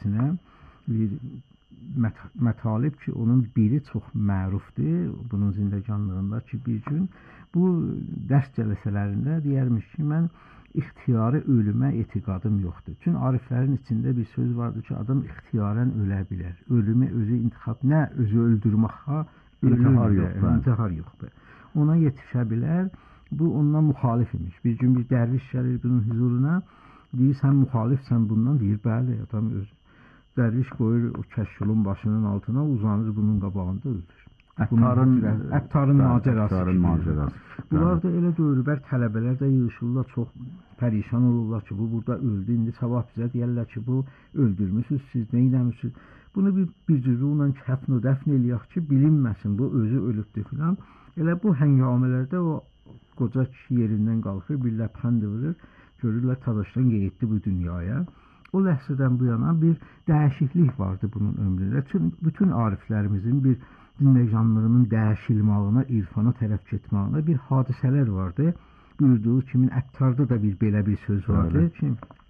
içərisinə bir mətalib ki, onun biri çox mərufdur bunun zindəganlığında ki, bir gün bu dərs cəlsələrində deyərmiş ki, mən ixtiyari ölümə etiqadım yoxdur. Çünki ariflərin içində bir söz vardır ki, adam ixtiyarən ölə bilər. Ölümü özü intixab, nə özü öldürməkə intihar yoxdur. Ona yetişə bilər. Bu ondan müxalif imiş. Bir gün bir dərviş gəlir bunun huzuruna, deyir, sən müxalifsən bundan, deyir, bəli, adam özü. Dərviş qoyur o kəşkulun başının altına, uzanır bunun qabağında öldür. Əttarın macərası. Bunlar da elə dövrübər tələbələr də yığışırlar, çox pərişan olurlar ki, bu burada öldü, indi sabah bizə deyərlər ki, bu öldürmüsünüz, siz nə eləmişsiniz? Bunu bir cüzuyla kəfn və dəfn eləyək ki, bilinməsin, bu özü ölübdür filan. Elə bu həngamələrdə o qoca kişi yerindən qalxır, bir ləbxənd vurur, görürlər Tadaşdan qeyitdi bu dünyaya. O ləhsədən bu yana bir dəyişiklik vardı bunun ömründə. Bütün ariflərimizin bir zindəganlığının dəyişilmağına, irfana tərəf getmağına bir hadisələr vardı. Buyurduğu kimin Əttarda da belə bir söz vardı ki,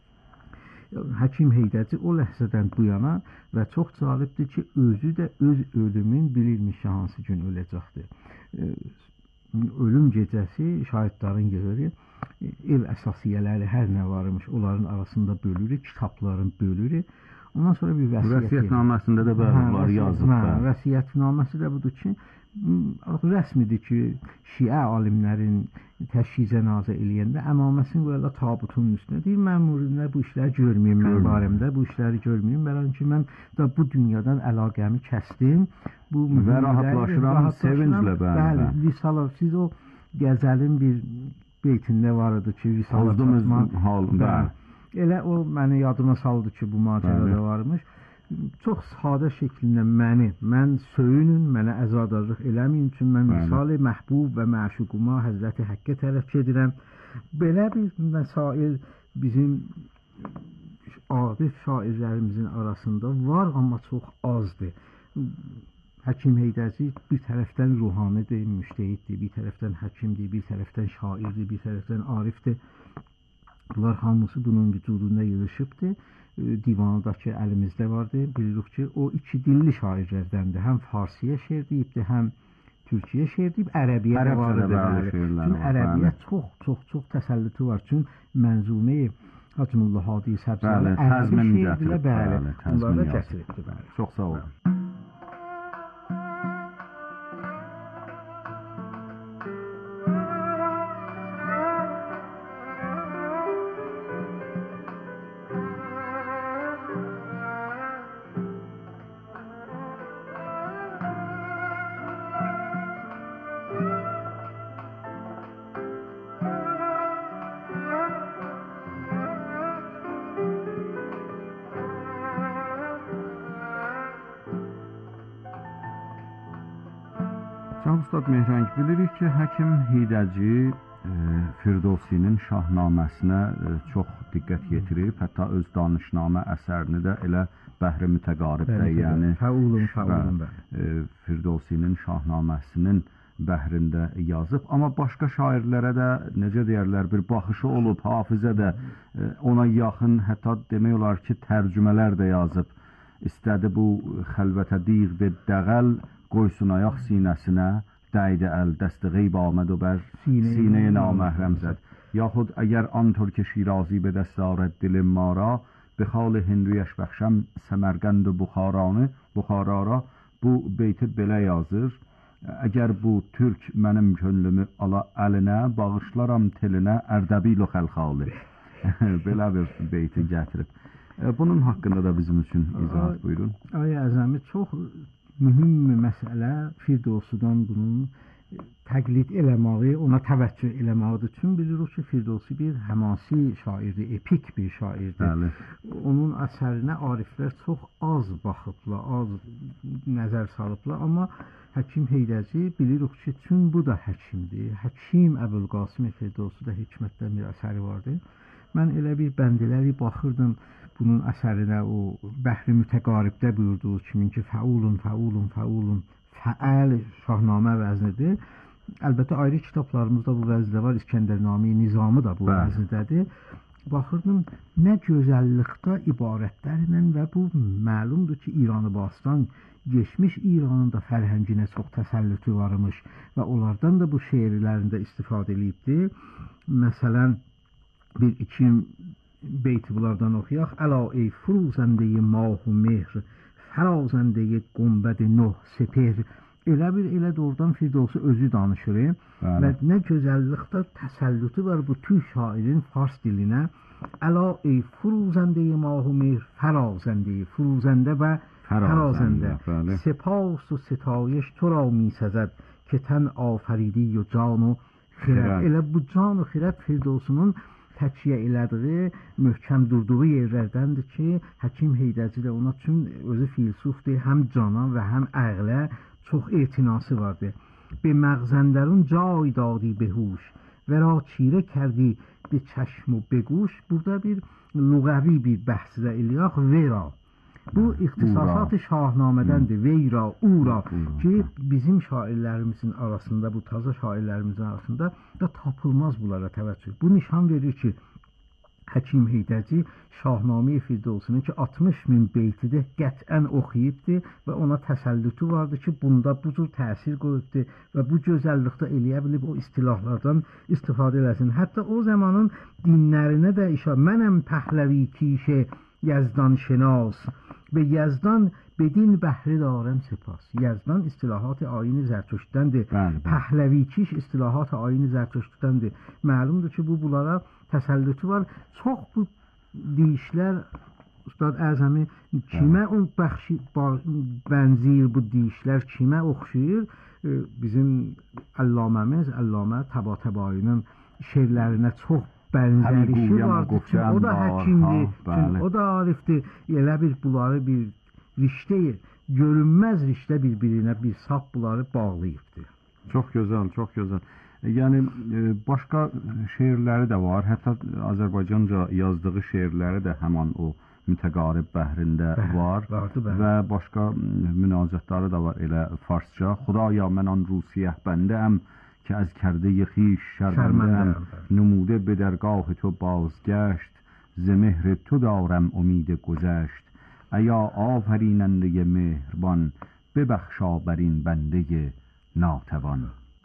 Həkim Heydərci o ləhsədən bu yana və çox cəlibdir ki, özü də öz ölümün bilirmiş hansı gün öləcəkdir. Ölüm gecəsi şahidlərin yığırı, ev əsasiyyələri hər nə varmış, onların arasında bölürük, kitabların bölürük. Ondan sonra bir vəsiyyətnaməsində də bunlar yazıb. Vəsiyyətnaməsi də budur ki, rəsmidir ki, şiə alimlərin təşyi cənazə eləyəndə əmaməsini qoyarlar tabutun üstünə. Deyir, mən müridimdə bu işləri görməyim, mən barəmdə bu işləri görməyim. Bəlkə ki, mən da bu dünyadan əlaqəmi kəsdim. Və rahatlaşıram, sevinclə bəli. Visala, siz o qəzəlin bir beytində var idi ki, visala çatmaq. Elə o məni yadıma saldı ki, bu macərada varmış. Çox sadə şəklində mən söyünün, mənə əzadarlıq eləməyin üçün mən misali məhbub və məşuquma Həzrəti Həqqə tərəf gedirəm. Belə bir məsail bizim arif şairlərimizin arasında var, amma çox azdır. Həkim Heydərci bir tərəfdən ruhanidir, müştehiddir, bir tərəfdən həkimdir, bir tərəfdən şairdir, bir tərəfdən arifdir. Bunlar hamısı bunun vücudunda yığışıbdır. Divanıdakı əlimizdə vardı. Bilirik ki, o iki dilli şairlərdəndir. Həm Farsiyə şeir deyibdir, həm Türkiyə şeir deyib, Ərəbiyə də vardı. Çünki Ərəbiyə çox təsəllütü var. Çünki mənzume-i Hacımullah Hadi Səbzəli ərəbi şeirdirlə, bəli, bunlar da gətiribdir. Çox sağ olun. Cənab Ustad Mehrəng, bilirik ki, Həkim Heydərci Firdosinin Şahnaməsinə çox diqqət yetirib, hətta öz danışnamə əsərini də elə Bəhr-i Mütəqaribdə, yəni Firdosinin Şahnaməsinin bəhrində yazıb. Amma başqa şairlərə də, necə deyərlər, bir baxışı olub, hafizə də ona yaxın, hətta demək olar ki, tərcümələr də yazıb. İstədi bu xəlvətə diğ və dəğəl qoysun ayaq sinəsinə, dəydi əl dəstə qeyb aməd o bər sinəyə naməhrəm zəd. Yaxud əgər antör ki şirazi به دست آرد دل ما را به خال هندویش بخشم سمرقند و Buxara را bu beyti belə yazır. Əgər bu türk mənim könlümü ala əlinə, bağışlaram telinə Ərdəbil o xəlxalı. Belə bir beyti gətirib. Bunun haqqında da bizim üçün izahat buyurun. Ay əzəmi, çox mühüm məsələ Firdosdan bunun təqlid eləməyi, ona təvəccüh eləməyidir. Çünki bilirik ki, Firdosi bir həmasi şairdir, epik bir şairdir. Onun əsərinə ariflər çox az baxıblar, az nəzər salıblar. Amma Həkim Heydərci bilirik ki, çünki bu da həkimdir. Həkim Əbülqasım Firdosi da hikmətdən bir əsəri vardır. Mən elə bir bəndələri baxırdım bunun əsərinə, o Bəhr-i Mütəqaribdə buyurduğu kimin ki, fəulun fəəl şahnamə vəznidir. Əlbəttə ayrı kitablarımızda bu vəzdə var, İskəndərnamə Nizamı da bu vəzdədir. baxırdım nə gözəllikdə ibarətlərlə və bu məlumdur ki, İranı Bastan geçmiş İranın da fərhənginə çox təsəllütü varmış və onlardan da bu şeirlərində istifadə edibdi. Məsələn, bir iki beyti bunlardan oxuyaq. Əla ey furuzəndeyi mahu mehr, fərazəndeyi qumbədi noh sepeh. Elə doğrudan Firdevsi özü danışır və nə gözəllikdə təsəllütü var bu türk şairin fars dilinə. Əla ey furuzəndeyi mahu mehr, fərazəndeyi, furuzəndə və fərazəndə. Sepas و ستایش تو را می سزد که تن آفریدی و جان و خرد. Elə bu can و xirət Firdevsinin təkiyyə elədiyi, möhkəm durduğu yerlərdəndir ki, Həkim Heydəci də ona üçün özü filsufdur, həm cana və həm əqlə çox etinası vardır. به مغزندرون جای دادی به هوش و را چیره کردی به چشم و به گوش. Burada bir lüğəvi bir bəhsdə eləyək. Vera. Bu ixtisasat Şahnamədəndir. Veyra, Ura ki, bizim şairlərimizin arasında, bu taza şairlərimizin arasında da tapılmaz bunlara təvəccüh. Bu nişan verir ki, Həkim Heydəci Şahnamə-i Firdevsini ki 60.000 beytidə qətvən oxuyubdur və ona təsəllütü vardı ki, bunda bu cür təsir qoyubdur və bu gözəllikdə eləyə bilib o istilahlardan istifadə eləsin. Hətta o zamanın dinlərinə də mənəm pəhləvi kişə Yezdan şenas ve Yezdan bedin bəhri darəm sepas. Yezdan istilahat ayini Zərtüştdəndir. Pəhləvi kiş istilahat ayini Zərtüştdəndir. Məlumdur ki, bunlara təsəllütü var. Çox bu deyişlər Ustad Əzəmi kimə bənzir bu deyişlər, kimə oxşayır? Bizim Əllaməmiz, Əllamə Təbatəbayinin şeirlərinə çox bənzərişi vardır ki, o da həkimdir, o da arifdir. Elə bunları bir riştə, görünməz riştə bir-birinə bir sap bunları bağlayıbdır. Çox gözəl, çox gözəl. Yəni başqa şeirləri də var. Hətta Azərbaycanca yazdığı şeirləri də həman o mütəqarib bəhrində var və başqa münacətləri də var elə farsça. Xudaya mən an rusiyəh bəndəm که از کرده خویش شرمنده‌ام نموده به درگاه تو بازگشت ز مهر تو دارم امید گذشت ایا آفریننده مهربان ببخشا بر این بنده ناتوان.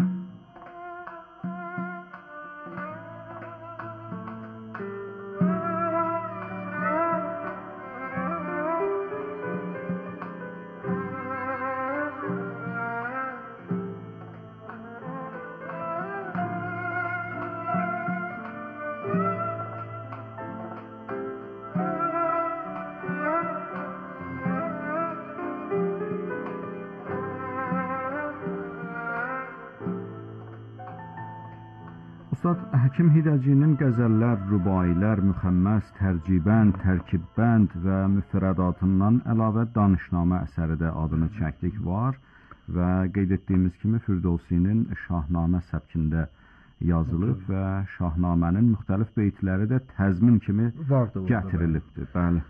Ustad Həkim Heydəcinin qəzəllər, rübailər, müxəmməs, tərcibənd, tərkibbənd və müfrədatından əlavə danışnamə əsəri də adını çəkdik var və qeyd etdiyimiz kimi Firdevsinin Şahnamə səbkində yazılıb və Şahnamənin müxtəlif beytləri də təzmin kimi gətirilibdir. Bəli.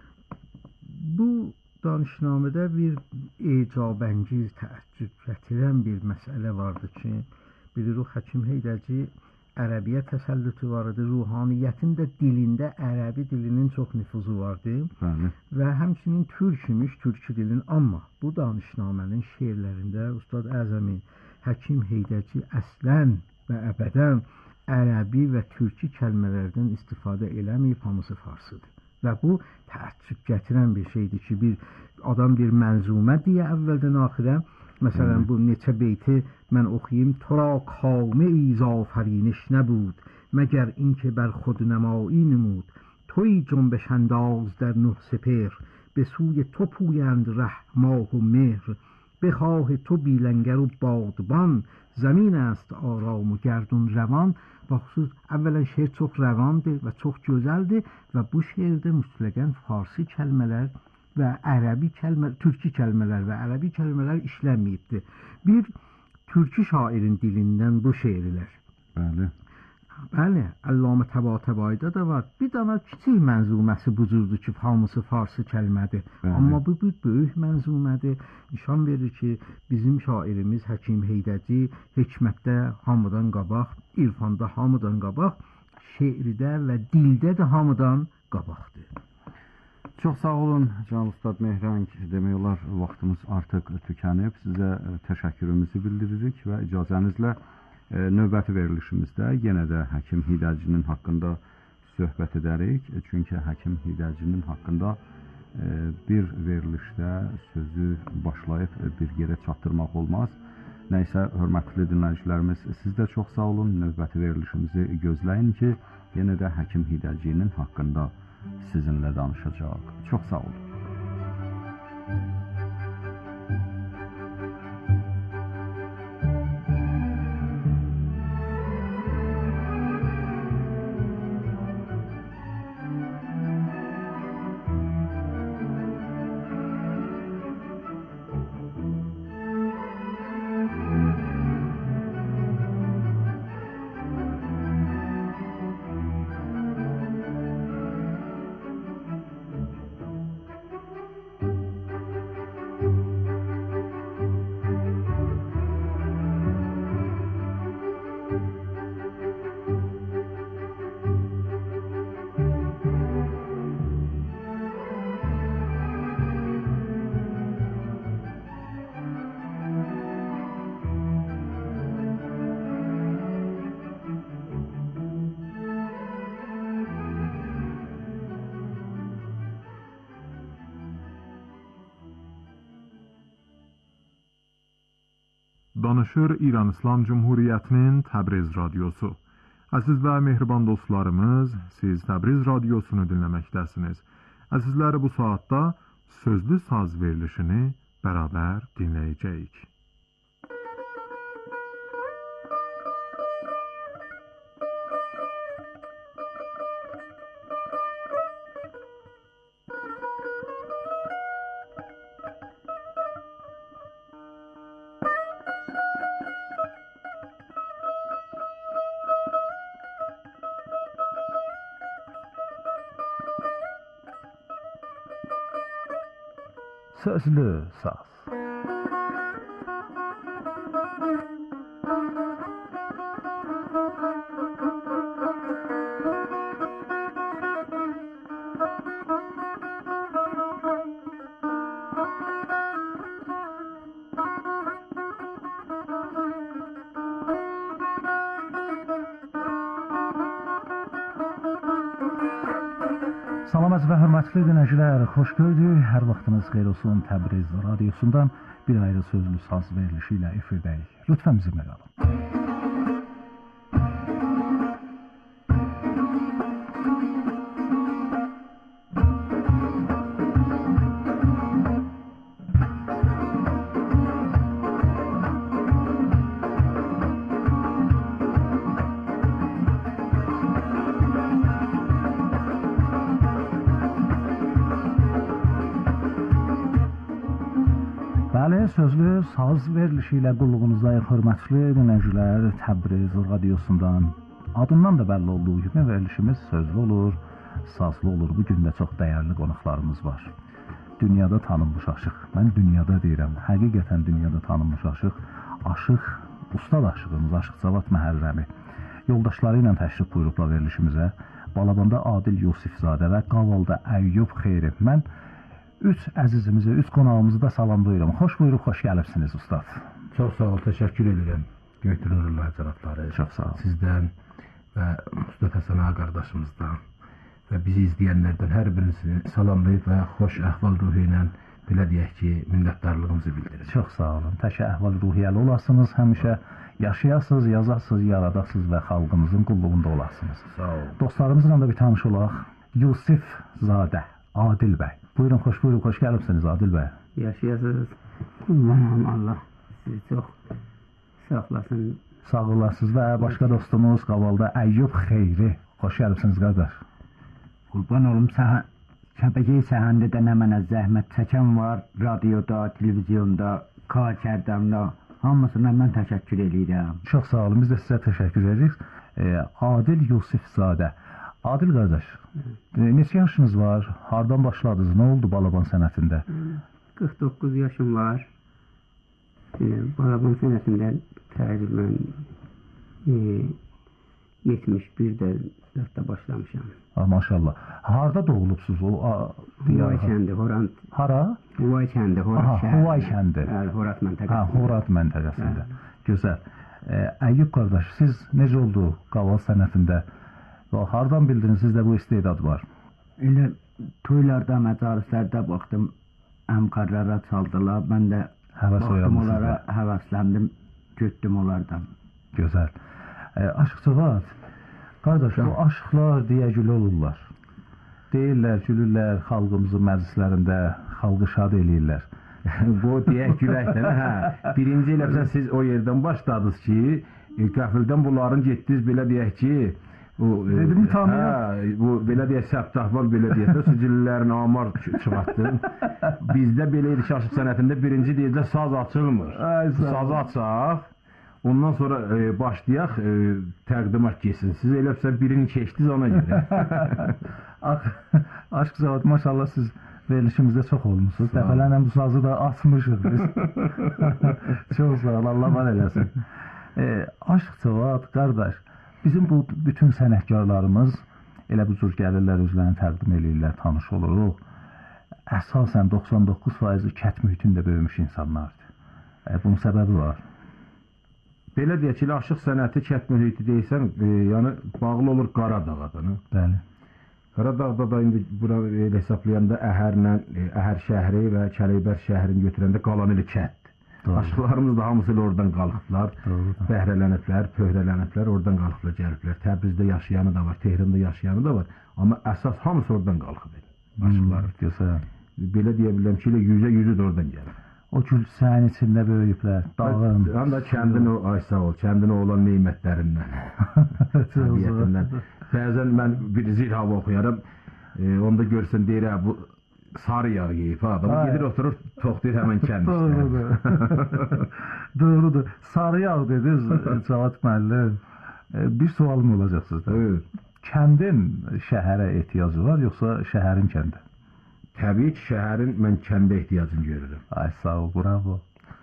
Bu danışnamədə bir icabəngiz, təəccüb gətirən bir məsələ vardı ki, bilirik Həkim Heydəci Ərəbiyə təsəllütü vardı, ruhaniyyətin də dilində ərəbi dilinin çox nüfuzu vardı və həmçinin türkmüş, türkü dilin. Amma bu danışnamənin şeirlərində Ustad Əzəmi Həkim Heydəci əslən və əbədən ərəbi və türkü kəlmələrdən istifadə eləməyib, hamısı farsıdır. Və bu təəccüb gətirən bir şeydir ki, bir adam bir mənzumə deyə əvvəldən axirə, مثلا bu neçə beyti mən oxuyayım. Tora kame iz afəriniş nəbud məgər اینکه بر خود نمایی نمود توی جنبش انداز در نه سپهر به سوی تو پویند ره ماه و مهر بخواه تو بیلنگر و بادبان زمین است آرام و گردون روان. و خصوص اولا şeir çox rəvandır və çox gözəldir və bu şeirdə mütləqən farsi kəlmələr və ərəbi kəlmələr, türkü kəlmələr və ərəbi kəlmələr işlənməyibdir. Bir türkü şairin dilindən bu şeirlər. Bəli. Bəli, Əllamə Təbatəbayda da var. Bir dana kiçik mənzuməsi bu cürdür ki, hamısı farsı kəlmədir. Amma bu bir böyük mənzumədir. Nişan verir ki, bizim şairimiz Həkim Heydəci hikmətdə hamıdan qabaq, irfanda hamıdan qabaq şeirdə və dildə də hamıdan qabaqdır. Çox sağ olun Cənab Ustad Mehrang. Demək olar vaxtımız artıq tükənib. Sizə təşəkkürümüzü bildiririk və icazənizlə növbəti verilişimizdə yenə də Həkim Hidəcinin haqqında söhbət edərik. Çünki Həkim Hidəcinin haqqında bir verilişdə sözü başlayıb bir yerə çatdırmaq olmaz. Nəysə, hörmətli dinləyicilərimiz, siz də çox sağ olun. Növbəti verilişimizi gözləyin ki, yenə də Həkim Hidəcinin haqqında sizinlə danışacaq. Çox sağ olun. Danışır İran İslam Cumhuriyyətinin Təbriz radiosu. Əziz və mehriban dostlarımız, siz Təbriz radiosunu dinləməkdəsiniz. Əzizləri, bu saatda sözlü saz verilişini bərabər dinləyəcəyik. Sözlü saz. Salam əziz və hörmətli dinləyicilər, xoş gördük. Hər vaxtınız xeyir olsun. Təbriz radiosundan bir ayrı sözlü saz verilişi ilə efirdəyik. Lütfən bizimlə qalın. Sözlü saz verilişi ilə qulluğunuzdayıq, hörmətli dinləyicilər. Təbriz radiosundan adından da bəlli olduğu kimi verilişimiz sözlü olur, sazlı olur. Bugün də çox dəyərli qonaqlarımız var. Dünyada tanınmış aşıq, mən dünyada deyirəm, həqiqətən dünyada tanınmış aşıq, ustad aşığımız Aşıq Cavad Məhərrəmi yoldaşları ilə təşrif buyurublar verilişimizə. Balabanda Adil Yusifzadə və Qavalda Əyyub Xeyri. Mən üç əzizimizi, üç qonağımızı da salamlayıram. Xoş buyurub, xoş gəlibsiniz ustad. Çox sağ ol, təşəkkür edirəm. Götürürlər cənabları. Çox sağ ol. Sizdən və Ustad Həsən ağa qardaşımızdan və bizi izləyənlərdən hər birisini salamlayıb və xoş əhval ruhu ilə belə deyək ki, minnətdarlığımızı bildiririk. Çox sağ olun. Tək əhval ruhiyyəli olasınız, həmişə yaşayasınız, yazasınız, yaradasınız və xalqımızın qulluğunda olasınız. Sağ olun. Dostlarımızla da bir tanış olaq. Yusifzadə, Adil bəy. Buyurun, xoş buyurun, xoş gəlibsiniz Adil bəy. Yaşayasınız. Aman Allah sizi çox saxlasın. Sağ olasınız və başqa dostumuz Qavalda Əyyub Xeyri. Xoş gəlibsiniz qardaş. Qurban olum, şəbəkəyi səhəndə də nə mənə zəhmət çəkən var, radioda, televizyonda, Kərkərdəmdə, hamısına mən təşəkkür edirəm. Çox sağ olun, biz də sizə təşəkkür edirik. Adil Yusifzadə. Adil qardaş, neçə yaşınız var? Hardan başladınız? Nə oldu balaban sənətində? 49 yaşım var. Balaban sənətində təqribən 71-də zətdə başlamışam. Ha, maşallah. Harda doğulubsuz? Huvay kəndi, Horant. Hara? Huvay kəndi, Horat Aha, şəhəri. Huvay kəndi. Bəli, Horat məntəqəsində. Ha, Horat məntəqəsində. Gözəl. Əyyub qardaş, siz necə oldu qaval sənətində? Hardan bildiniz sizdə bu istedad var? Elə toylarda, məcalislərdə baxdım, həmkarlara çaldılar. Mən də baxdım onlara, həvəsləndim, getdim onlardan. Gözəl. Aşıqçıvat, qardaş, bu aşıqlar deyə gül olurlar. Deyirlər, gülürlər xalqımızın məclislərində, xalqı şad eləyirlər. Bu deyək güləkdən, hə. Birinci eləsən siz o yerdən başladınız ki, qəfildən bunların getdiniz belə deyək ki, dedim tanıyaq. Bu belə deyək səbtahval belə deyək, sicillərin amar çıxartdın. Bizdə belə idi ki, aşıq sənətində birinci deyirlər saz açılmır. Sazı açaq. Ondan sonra başlayaq, təqdimat geçsin. Siz eləsən birini keçdiniz ona görə. Aşıq Cavad, maşallah siz verilişimizdə çox olmuşsunuz. Dəfələrlə bu sazı da açmışıq biz. Çox sağ ol, Allah var eləsin. Aşıq Cavad, qardaş, bizim bu bütün sənətkarlarımız elə bu cür gəlirlər, özlərini təqdim eləyirlər, tanış oluruq. Əsasən 99% kət mühitində böyümüş insanlardır. Bunun səbəbi var. Belə deyək ki, aşıq sənəti kət mühiti deyirsən, yəni bağlı olur Qaradağa da. Bəli. Qaradağda da indi bura hesablayanda Əhər şəhəri və Kələybər şəhərini götürəndə qalan elə kətdir. Aşıqlarımız da hamısı ilə oradan qalıblar, bəhrələniblər, pöhrələniblər, oradan qalıblar, gəliblər. Təbrizdə yaşayanı da var, Tehranda yaşayanı da var. Amma əsas hamısı oradan qalıb aşıqlar. Gözəl. Belə deyə bilirəm ki, yüzü də oradan gəlir. O gül sənin içində böyüyüblər, dağın. Həm də kəndin o, ay sağ ol, kəndin o olan neymətlərindən, təbiyyətindən. Bəzən mən bir zil hava oxuyaram, onda görsən deyir, bu sarı yağ yeyib, adamı gedir oturur, toxlayır həmən kənd işlər. Doğrudur. Sarı yağ dediniz, Cavad müəllim. Bir sualım olacaq sizdə. Kəndin şəhərə ehtiyacı var, yoxsa şəhərin kəndə? Təbii ki, şəhərin mən kəndə ehtiyacını görürüm. Ay sağ ol, bravo.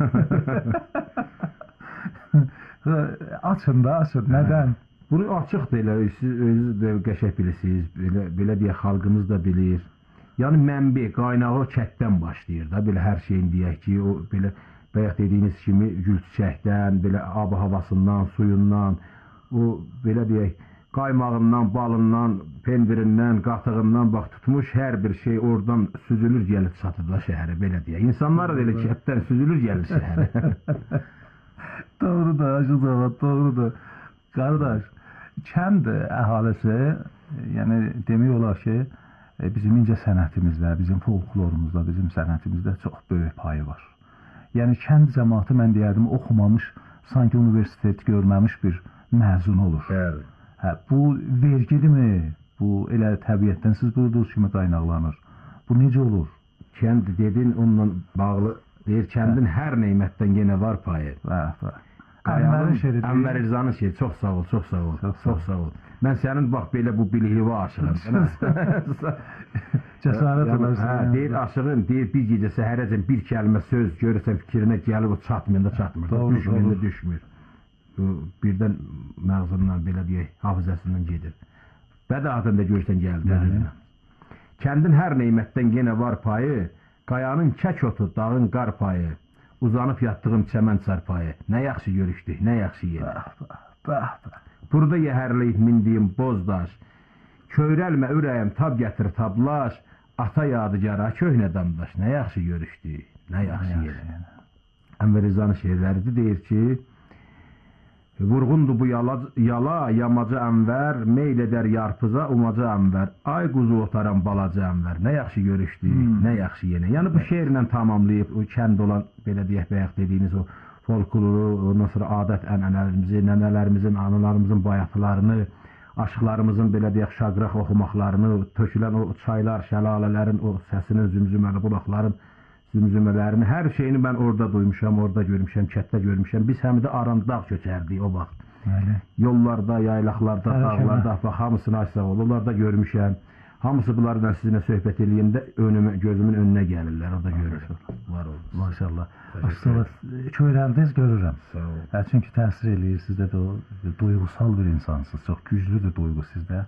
Açın da, açın. Nədən? Bunu açıqdır elə, siz özünüz də qəşək bilirsiniz, belə deyək, xalqımız da bilir. Yəni mənbə, qaynağı o kətdən başlayır da, belə hər şeyin deyək ki, o belə bayaq dediyiniz kimi gül çiçəkdən, belə ab-ı havasından, suyundan, o belə deyək, qaymağından, balından, pendirindən, qatığından bax tutmuş hər bir şey oradan süzülür gəlib çatır da şəhərə, belə deyək. İnsanlar da elə kətdən süzülür gəlir şəhərə. Doğrudur, Aşıq Cavad, doğrudur. Qardaş, kənd əhalisi, yəni demək olar ki, bizim incə sənətimizdə, bizim folklorumuzda, bizim sənətimizdə çox böyük payı var. Yəni kənd cəmaatı mən deyərdim oxumamış, sanki universitet görməmiş bir məzun olur. Bəli. Hə, bu vergilimi? Bu elə təbiətdən siz buyurduğunuz kimi qaynaqlanır. Bu necə olur? Kənd dedin onunla bağlı deyir, kəndin hər neymətdən yenə var payı. Ənvər Rızanın şeiri, çox sağ ol, çox sağ ol, çox sağ ol. Mən sənin bax belə bu bilikli aşığım. Cəsarət olarsan. Deyir aşığım, deyir bir gecə səhərəcən bir kəlmə söz görürsən fikrinə gəlib o çatmır da çatmır. Düşmür, düşmür. Birdən məğzından belə deyək, hafizəsindən gedir. Bədəatında görsən gəldi özünə. Kəndin hər neymətdən yenə var payı, qayanın kək otu, dağın qar payı, uzanıb yatdığım çəmən çarpayı, nə yaxşı görüşdük, nə yaxşı yeri. Burada yəhərləyib mindiyim boz daş, köyrəlmə ürəyim tab gətir tablaş, ata yadıcara köhnə damdaş, nə yaxşı görüşdük, nə yaxşı yeri. Ənvər Rızanın şeirləridir, deyir ki, vurğundu bu yala, yamacı Ənvər, meyl edər yarpıza, umaca Ənvər, ay quzu otaran balaca Ənvər, nə yaxşı görüşdük, nə yaxşı yenə. Yəni bu şeirlə tamamlayıb, o kənd olan, belə deyək, bəyək dediyiniz o folkloru, ondan sonra adət ənənələrimizi, nənələrimizin, analarımızın bayatılarını, aşıqlarımızın, belə deyək, şaqraq oxumaqlarını, tökülən o çaylar, şəlalələrin, o səsinin zümzüməli bulaqların, zümzümələrini, hər şeyini mən orada duymuşam, orada görmüşəm, kətdə görmüşəm. Biz həm də Arandağ köçərdik o vaxt. Yollarda, yaylaqlarda, dağlarda, bax, hamısını aşağı olurlarda görmüşəm. Hamısı bunlardan sizinlə söhbət eləyəndə gözümün önünə gəlirlər, orada görürəm. Var olun. Maşallah. Aşsınız, köyrəldiniz, görürəm. Sağ olun. Çünki təsir eləyir, sizdə də o duyğusal bir insansınız, çox güclüdür duyğu sizdə.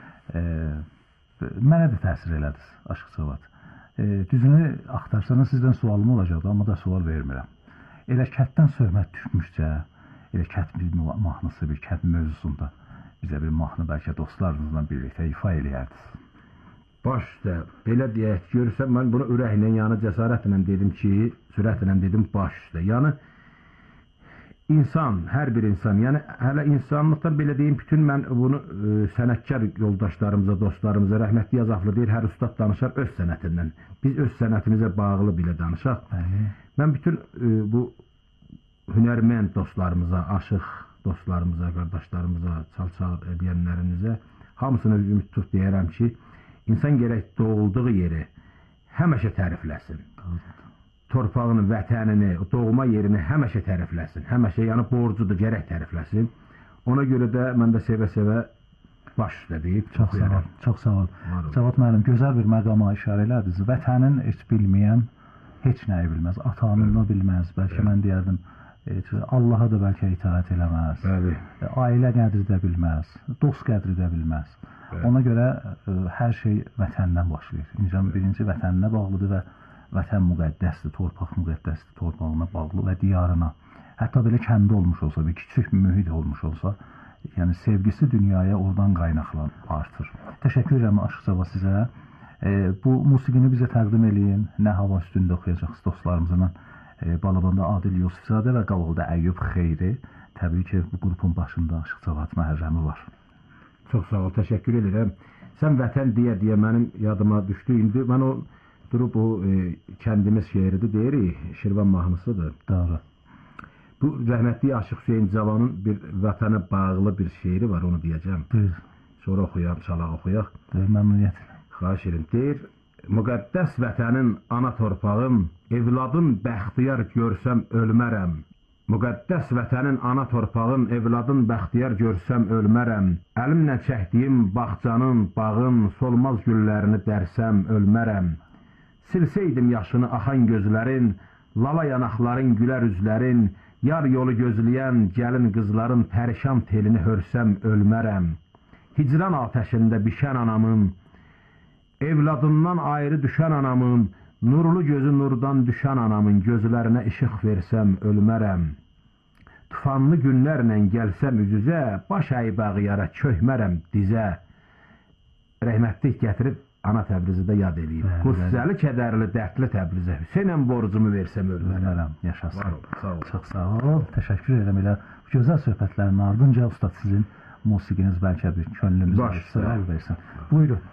Mənə də təsir elədiniz, Aşıq Cavad. Düzünü axtarsanız sizdən sualım olacaqdı, amma da sual vermirəm. Elə kətdən söhbət düşmüşcə, elə kət bir mahnısı, bir kət mövzusunda bizə bir mahnı bəlkə dostlarınızla birlikdə ifa eləyərdiniz. Baş üstə, belə deyək, görürsən, mən bunu ürəklə, yəni cəsarətlə dedim ki, sürətlə dedim baş üstə. Yəni, insan, hər bir insan, yəni hələ insanlıqdan belə deyim, bütün mən bunu sənətkar yoldaşlarımıza, dostlarımıza, rəhmətli Yazaflı deyir, hər ustad danışar öz sənətindən. Biz öz sənətimizə bağlı belə danışaq. Mən bütün bu hünərmənd dostlarımıza, aşıq dostlarımıza, qardaşlarımıza, çalçağır edənlərimizə hamısına ümid tut deyərəm ki, İnsan gərək doğulduğu yeri həmişə tərifləsin. Torpağını, vətənini, doğma yerini həmişə tərifləsin. Həmişə, yəni borcudur, gərək tərifləsin. Ona görə də mən də sevə-sevə baş üstə deyib. Çox sağ ol, çox sağ ol. Cavad müəllim, gözəl bir məqama işarə elədiniz. Vətənin heç bilməyən, heç nəyi bilməz. Atanını da bilməz, bəlkə mən deyərdim, Allaha da bəlkə itaət eləməz. Ailə qədri də bilməz, dost qədri də bilməz. Ona görə hər şey vətəndən başlayır. İnsan birinci vətəninə bağlıdır və vətən müqəddəsdir, torpaq müqəddəsdir, torpağına bağlı və diyarına. Hətta belə kəndi olmuş olsa, bir kiçik mühit olmuş olsa, yəni sevgisi dünyaya oradan qaynaqlan artır. Təşəkkür edirəm Aşıq Cavad sizə. Bu musiqini bizə təqdim eləyin. Nə hava üstündə oxuyacaqsınız dostlarımızla. Balabanda Adil Yusufzadə və Qavalda Əyyub Xeyri. Təbii ki, bu qrupun başında Aşıq Cavad Məhərrəmi var. Çox sağ ol, təşəkkür edirəm. Sən vətən deyə mənim yadıma düşdü. İndi mən o durub o kəndimiz şeiridir deyirik, Şirvan mahnısıdır. Doğru. Bu rəhmətli Aşıq Hüseyin Cavanın bir vətənə bağlı bir şeiri var, onu deyəcəm. Buyur. Sonra oxuyaq, çalaq oxuyaq. Məmnuniyyət. Xahiş edirəm. Deyir, müqəddəs vətənin ana torpağım, evladın bəxtiyar görsəm ölmərəm. Müqəddəs vətənin ana torpağın, evladın bəxtiyar görsəm ölmərəm. Əlimlə çəkdiyim bağçanın, bağın, solmaz güllərini dərsəm ölmərəm. Silsəydim yaşını axan gözlərin, lala yanaqların, gülər üzlərin, yar yolu gözləyən gəlin qızların pərişan telini hörsəm ölmərəm. Hicran atəşində bişən anamın, evladından ayrı düşən anamın, nurlu gözü nurdan düşən anamın gözlərinə işıq versəm ölmərəm. Tufanlı günlərlə gəlsəm üzüzə, baş əyib ağıyara çökmərəm dizə. Rəhmətlik gətirib ana Təbrizi də yad eləyib. Qüssəli, kədərli, dərdli Təbrizə Hüseynən borcumu versəm ölmərəm. Yaşasın. Sağ ol. Çox sağ ol. Təşəkkür edirəm elə gözəl söhbətlərin ardınca ustad sizin musiqiniz bəlkə bir könlümüzə səbəb versin. Buyurun.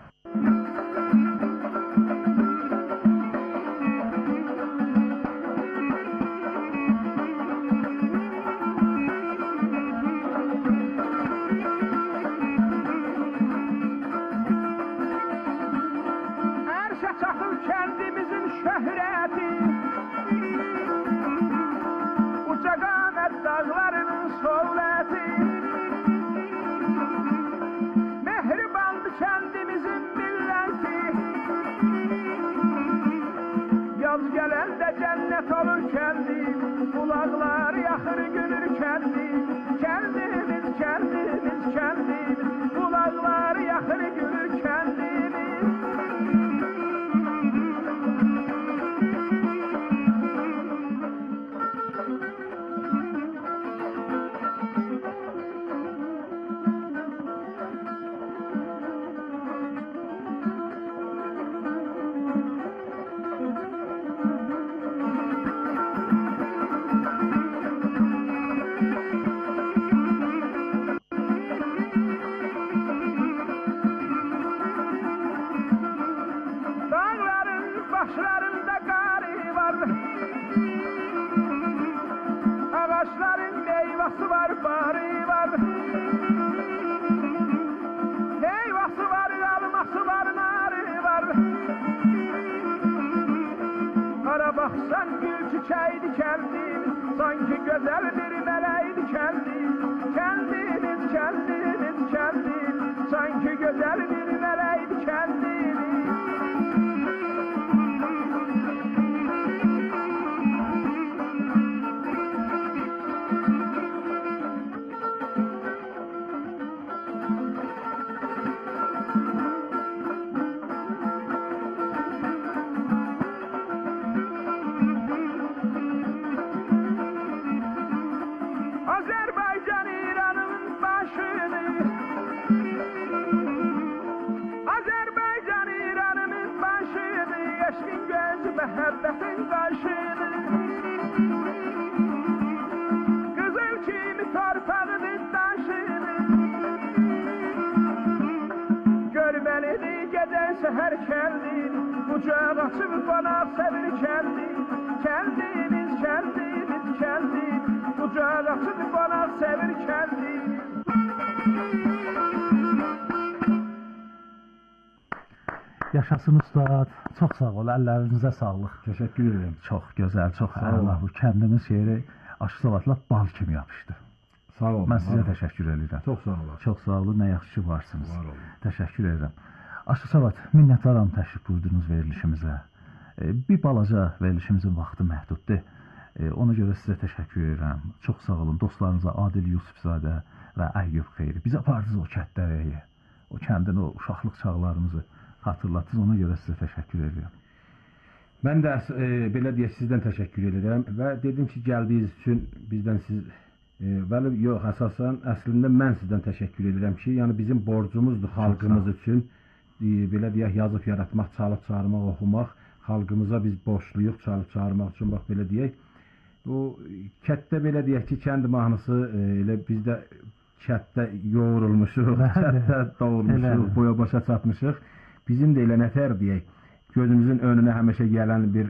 Sanki güzel bir meleğiydi kendim. keldin, kucak açıp bana sevir keldin. Kendimiz, kucak açıp bana sevir keldin. Yaşasın ustad. Çox sağ ol. Əllərinizə sağlıq. Təşəkkür edirəm. Çox gözəl, çox əla. Bu kəndimiz şeiri Aşıq Savadla bal kimi yapışdı. Sağ olun. Mən sizə təşəkkür edirəm. Çox sağ olun. Çox sağ olun. Nə yaxşı ki varsınız. Var olun. Təşəkkür edirəm. Aşıq Savad, minnətdaram təşrif buyurdunuz verilişimizə. Bir balaca verilişimizin vaxtı məhduddur. Ona görə sizə təşəkkür edirəm. Çox sağ olun. Dostlarınıza Adil Yusufzadə və Əyyub Xeyri. Biz apardınız o kətlərəyə. O kəndin o uşaqlıq çağlarımızı hatırlatdınız. Ona görə sizə təşəkkür edirəm. Mən də belə deyək sizdən təşəkkür edirəm və dedim ki, gəldiyiniz üçün bizdən siz bəli, yox, əslində mən sizdən təşəkkür edirəm ki, yəni bizim borcumuzdur xalqımız üçün belə deyək, yazıb yaratmaq, çalıb çağırmaq, oxumaq, xalqımıza biz borcluyuq çalıb çağırmaq üçün, bax belə deyək. Bu kətdə belə deyək ki, kənd mahnısı elə bizdə kətdə yoğurulmuşuq, kətdə doğulmuşuq, boya başa çatmışıq. Bizim də elə nətər deyək, gözümüzün önünə həmişə gələn bir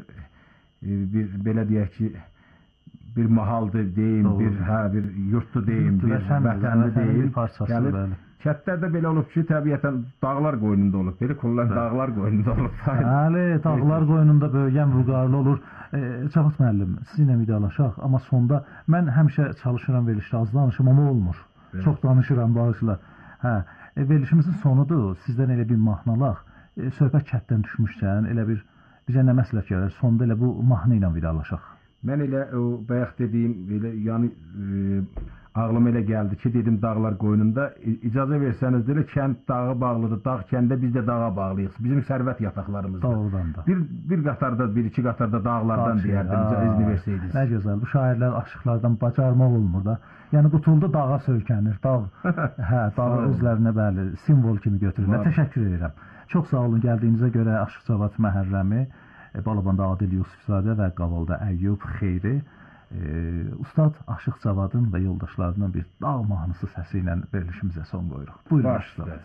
belə deyək ki, bir mahaldır deyim, bir yurtdur deyim, bir vətənli deyim. Kətlərdə belə olub ki, təbiətən dağlar qoynunda olub, belə kurulan dağlar qoynunda olub. Bəli, dağlar qoynunda böyüyən vüqarlı olur. Cavad müəllim, sizinlə vidalaşaq, amma sonda mən həmişə çalışıram verilişdə az danışım, amma olmur. Çox danışıram bağışla. Verilişimizin sonudur, sizdən elə bir mahnalaq, söhbət kətdən düşmüşsən, elə bir bizə nə məsləhət gəlir, sonda elə bu mahnı ilə vidalaşaq. Mən elə o bayaq dediyim, yəni ağlıma elə gəldi ki, dedim dağlar qoynunda, icazə versəniz elə kənd dağı bağlıdır, dağ kəndə biz də dağa bağlıyıq. Bizim sərvət yataqlarımızdır. Doğrudan da. Bir qatarda, bir-iki qatarda dağlardan deyərdim, izni versəydiniz. Nə gözəl, bu şairlər aşıqlardan bacarmaq olmur da. Yəni qutuldu dağa söykənir, dağ dağı özlərinə bəli, simvol kimi götürürlər. Təşəkkür edirəm. Çox sağ olun gəldiyinizə görə Aşıq Cavad Məhərrəmi, Balabanda Adil Yusufzadə və Qavalda Əyyub Xeyri, Ustad Aşıq Cavadın və yoldaşlarının bir dağ mahnısı səsi ilə verilişimizə son qoyuruq. Buyurun Aşıq Cavad.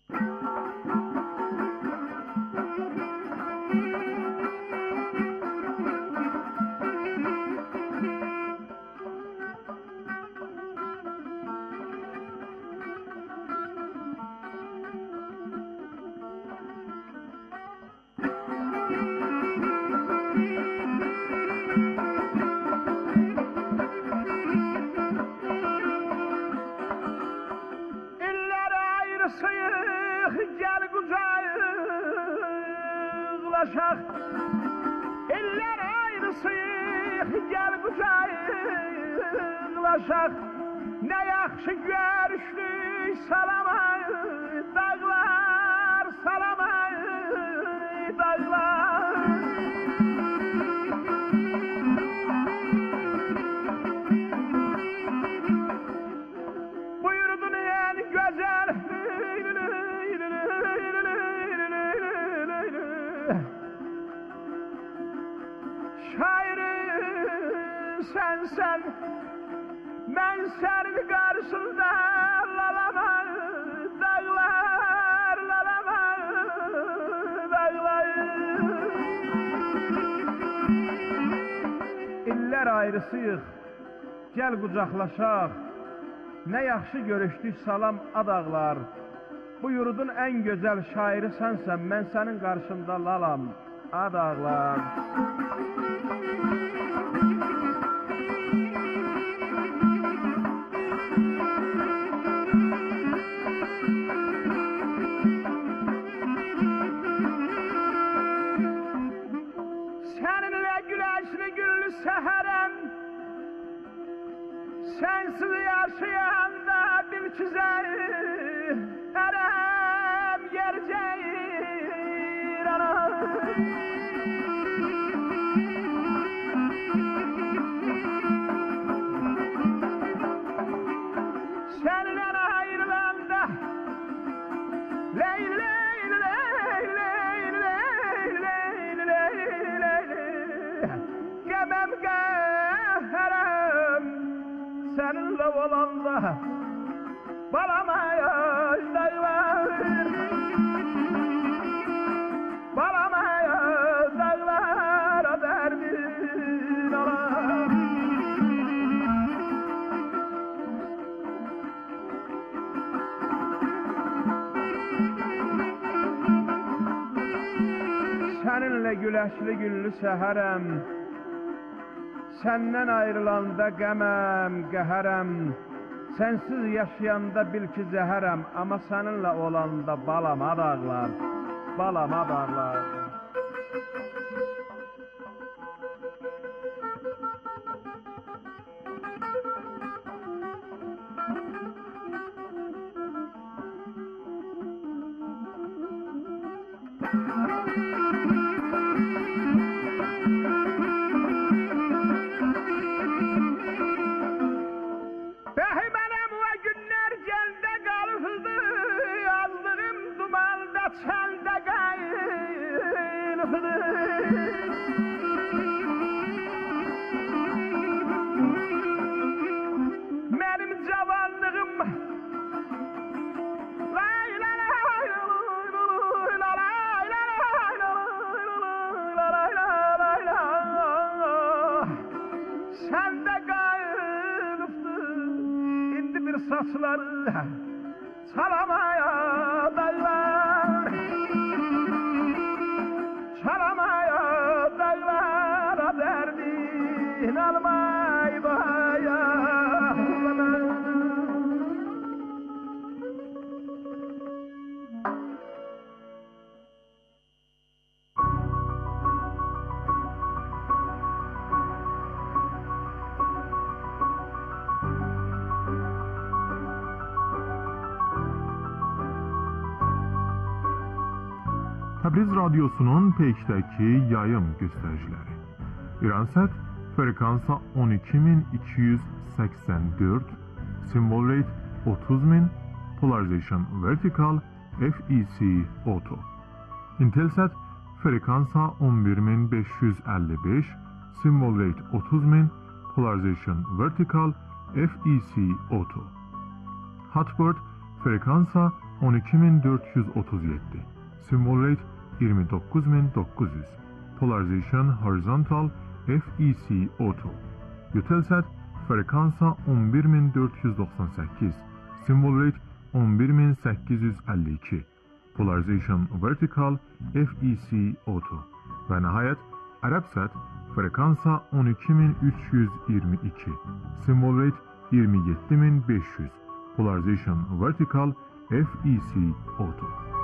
Eller ayrısıyıq, gəl qucaqlaşaq. Nə yaxşı görüşdük, salamay dağlar, salamay dağlar. Buyurdun en güzel sen ben senin karşında lalama dağlar lalama dağlar. İllər ayrısıyıq, gəl qucaqlaşaq. Nə yaxşı görüşdük, salam adağlar. Bu yurdun en gözəl şairi sənsən, mən sənin qarşında lalam adağlar. Sensiz yaşayanda bil ki zəhərəm gerçeğir anam. Seninle ayrılanda leyl leyl leyl leyl leyl leyl leyl gemem qəhərəm seninle olanda balamaya dağlar. çiçəkli güllü səhərəm, səndən ayrılanda qəməm, qəhərəm, sənsiz yaşayanda bil ki zəhərəm, amma səninlə olanda balam adaqlar, balam adaqlar. Saçları çalamaya dağlar, çalamaya dağlar, derdin almay baya. Təbriz Radyosu'nun Peş'teki yayım göstericileri. İransat frekansa 12284, symbol rate 30.000, polarization vertical, FEC auto. Intelsat frekansa 11555, symbol rate 30.000, polarization vertical, FEC auto. Hotbird frekansa 12437, symbol rate 29900, polarization horizontal, FEC auto. Eutelsat frekansa 11498, symbol rate 11852, polarization vertical, FEC auto. Ve nihayet Arabsat frekansa 12322, symbol rate 27500, polarization vertical, FEC auto.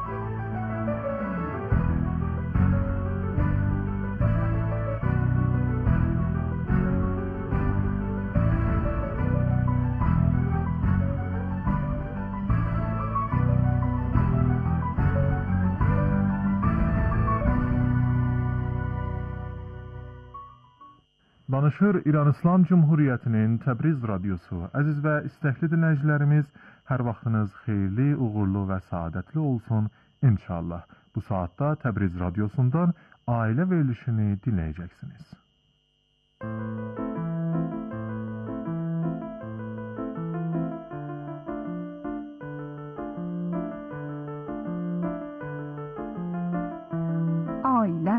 Danışır İran İslam Cumhuriyyətinin Təbriz Radyosu. Əziz və istəkli dinləyicilərimiz, hər vaxtınız xeyirli, uğurlu və saadətli olsun inşallah. Bu saatda Təbriz Radyosundan ailə verilişini dinləyəcəksiniz. Ailə.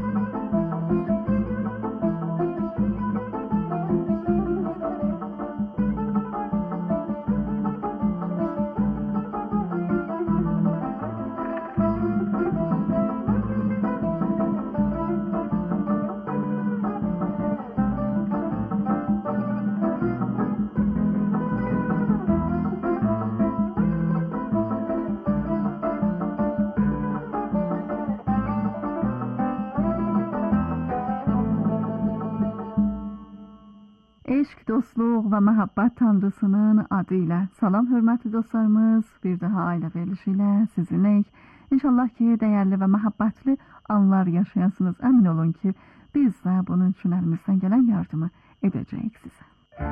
Dostluq və məhəbbət tanrısının adı ilə salam hörmətli dostlarımız, bir daha ailə verilişi ilə sizinləyik. İnşallah ki, dəyərli və məhəbbətli anlar yaşayasınız. Əmin olun ki, biz də bunun üçün əlimizdən gələn yardımı edəcəyik sizə.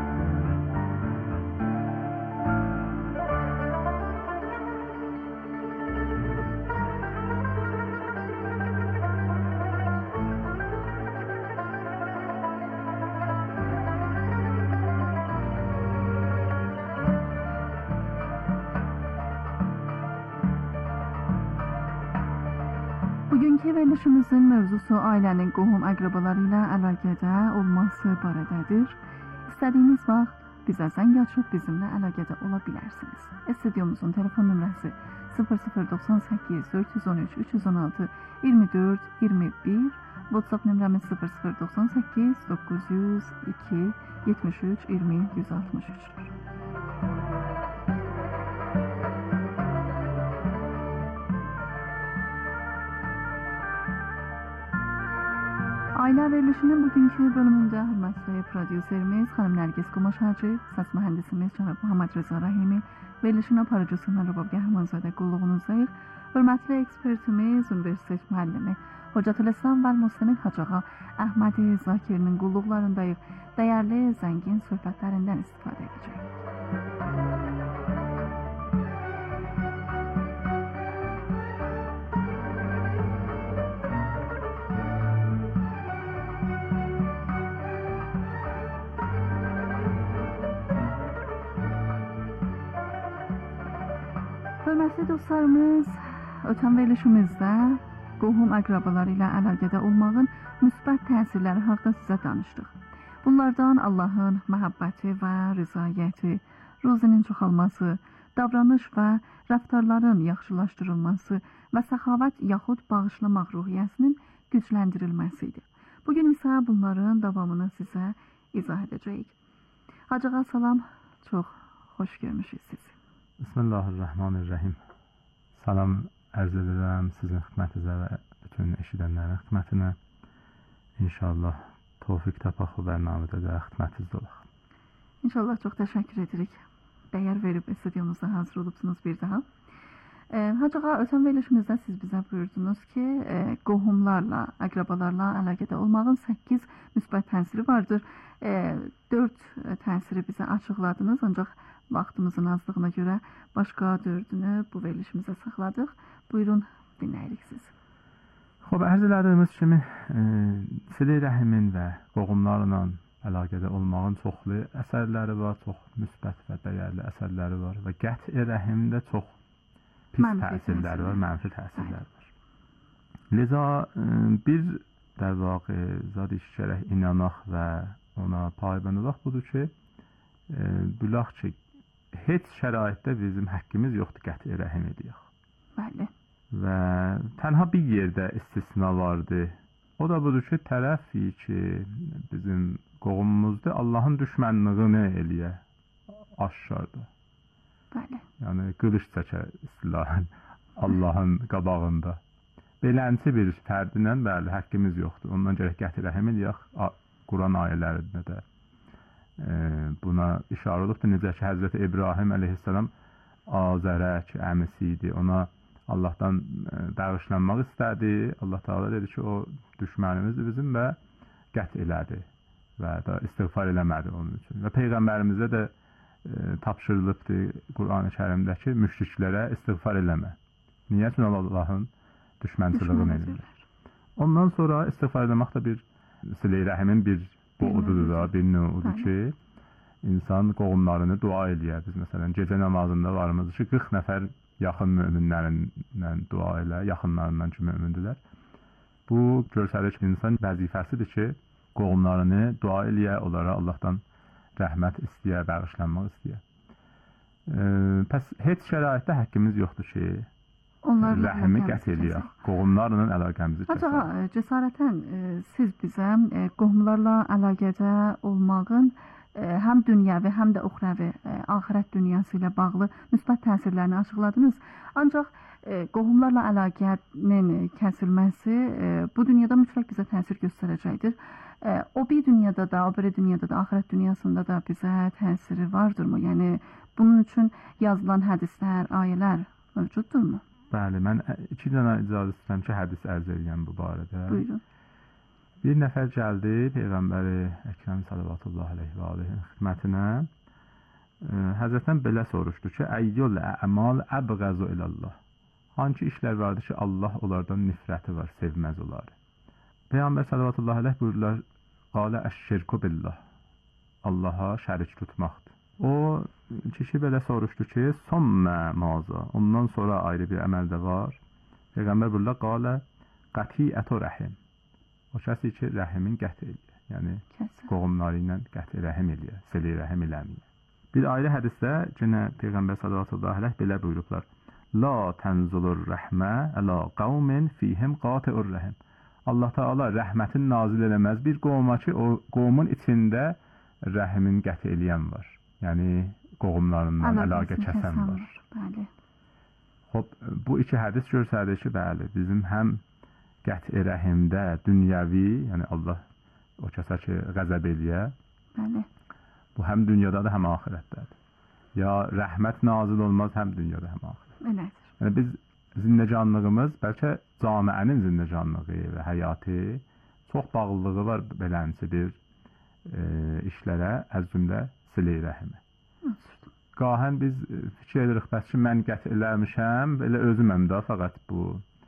Bugünkü verilişimizin mövzusu ailənin qohum əqrabaları ilə əlaqədə olması barədədir. İstədiyiniz vaxt bizə zəng açıb bizimlə əlaqədə ola bilərsiniz. Studyomuzun telefon nömrəsi 0098 413 316 24 21 WhatsApp nömrəmiz 0098 902 73 20 163. Ailə verilişinin bugünkü bölümündə hörmətli prodüserimiz xanım Nərgiz Qumaş Hacı, səs mühəndisimiz cənab Muhammed Rıza Rahimi, verilişin aparıcısı mən Rubab Qəhramanzadə qulluğunuzdayıq. Hörmətli ekspertimiz, universitet müəllimi Hocatül İslam və Müslimin Hacığa Əhməd Zakirinin qulluqlarındayıq. Dəyərli, zəngin söhbətlərindən istifadə edəcəyik. Hörmətli dostlarımız, ötən verilişimizdə qohum əqrabaları ilə əlaqədə olmağın müsbət təsirləri haqqında sizə danışdıq. Bunlardan Allahın məhəbbəti və rızayəti, ruzinin çoxalması, davranış və rəftarların yaxşılaşdırılması və səxavət yaxud bağışlamaq ruhiyyəsinin gücləndirilməsi idi. Bugün isə bunların davamını sizə izah edəcəyik. Hacığa salam, çox xoş görmüşük sizi. Bismillahirrahmanirrahim. Salam ərz edirəm sizin xidmətinizə və bütün eşidənlərin xidmətinə. İnşallah tövfiq tapaq bu bərnamədə də xidmətinizdə olaq. İnşallah çox təşəkkür edirik. Dəyər verib studiyamızda hazır olubsunuz bir daha. Hacığa, ötən verilişimizdə siz bizə buyurdunuz ki, qohumlarla, əqrabalarla əlaqədə olmağın 8 müsbət təsiri vardır. 4 təsiri bizə açıqladınız, ancaq vaxtımızın azlığına görə başqa 4-ünü bu verilişimizə saxladıq. Buyurun, dinləyirik siz. Xoş, ərz elədiyimiz kimi silə rəhimin və qohumlarla əlaqədə olmağın çoxlu əsərləri var, çox müsbət və dəyərli əsərləri var və qət'i rəhimdə çox pis təsirləri var, mənfi təsirləri var. Liza bir در واقع زادی شرح inanaq və ona paybənd olaq budur ki, bilaq ki, heç şəraitdə bizim həqqimiz yoxdur qəti rəhim edəyək. Bəli. Və tənha bir yerdə istisna vardı. O da budur ki, tərəfi ki, bizim qoğumumuzda Allahın düşmənliyini eləyə aşkardır. Bəli. Yəni qılış çəkər istilahən Allahın qabağında. Belənsi bir fərdinlə bəli həqqimiz yoxdur. Ondan gərək qəti rəhim eləyək. Quran ayələrində də buna işarə olubdur. Necə ki, Həzrəti İbrahim əleyhissalam Azərə ki, əmisi idi. Ona Allahdan bağışlanmaq istədi. Allah Teala dedi ki, o düşmənimizdir bizim və qət elədi və da istiğfar eləmədi onun üçün. Və Peyğəmbərimizə də tapşırılıbdır Quran-ı Kərimdə ki, müşriklərə istiğfar eləmə. Niyə? Çünki Allahın düşmənçiliğini edirlər. Ondan sonra istiğfar eləmək də bir silə-i rəhimin bir buğududur da, bir növüdür ki, insan qohumlarını dua eləyər. Biz məsələn gecə namazında varımız ki, 40 nəfər yaxın möminlərlə dua elə, yaxınlarından ki, mömündürlər. Bu göstərir ki, insan vəzifəsidir ki, qohumlarını dua eləyə, onlara Allahdan rəhmət istəyə, bağışlanmaq istəyə. Pəs heç şəraitdə həqqimiz yoxdur ki, rəhimi qət eləyək, qohumlarla əlaqəmizi kəsək. Hacığa, cəsarətən siz bizə qohumlarla əlaqədə olmağın həm dünyəvi, həm də uxrəvi, axirət dünyası ilə bağlı müsbət təsirlərini açıqladınız. Ancaq qohumlarla əlaqənin kəsilməsi bu dünyada mütləq bizə təsir göstərəcəkdir. O bir dünyada da, o biri dünyada da, axirət dünyasında da bizə təsiri vardırmı? Yəni, bunun üçün yazılan hədislər, ayələr mövcuddurmu? Bəli, mən 2 dənə icazə istəyirəm ki, hədis ərz edəyəm bu barədə. Buyurun. Bir nəfər gəldi Peyğəmbəri Əkrəm sallallahu əleyhi və aleyhin xidmətinə. Həzrətdən belə soruşdu ki, əyyul əmal əbğəzu ilallah. Hangi işlər vardır ki, Allah onlardan nifrəti var, sevməz onları. Peyğəmbər sallallahu əleyhi buyururlar, qalə əşşirku billah. Allaha şərik tutmaqdır. O kişi belə soruşdu ki, sommə maza. Ondan sonra ayrı bir əməl də var. Peyğəmbər buyururlar, qalə qətiətü rəhim. O kəsi ki, rəhimin qət eləyir. Yəni, qohumları ilə qət rəhim eləyir, silə rəhim eləməyir. Bir ayrı hədisdə yenə Peyğəmbər sallallahu əleyhi belə buyurublar. La tənzulur rəhmə əla qavmin fihim qati'ur rəhim. Allah Taala rəhmətin nazil eləməz bir qovma ki, o qovmun içində rəhimin qət eləyən var. Yəni qohumlarından əlaqə kəsən var. Bəli. Xoş, bu iki hədis göstərir ki, bəli, bizim həm qət-i rəhimdə dünyəvi, yəni Allah o kəsə ki, qəzəb eləyə. Bəli. Bu həm dünyadadır, həm axirətdədir. Ya rəhmət nazil olmaz həm dünyada, həm axirətdə. Elədir. Yəni biz zindəcanlığımız, bəlkə camiənin zindəcanlığı və həyatı çox bağlılığı var belənsi bir işlərə, əz cümlə silə-i rəhimə. Qahən biz fikir edirik, bəs ki, mən qət eləmişəm, elə özüməm də fəqət bu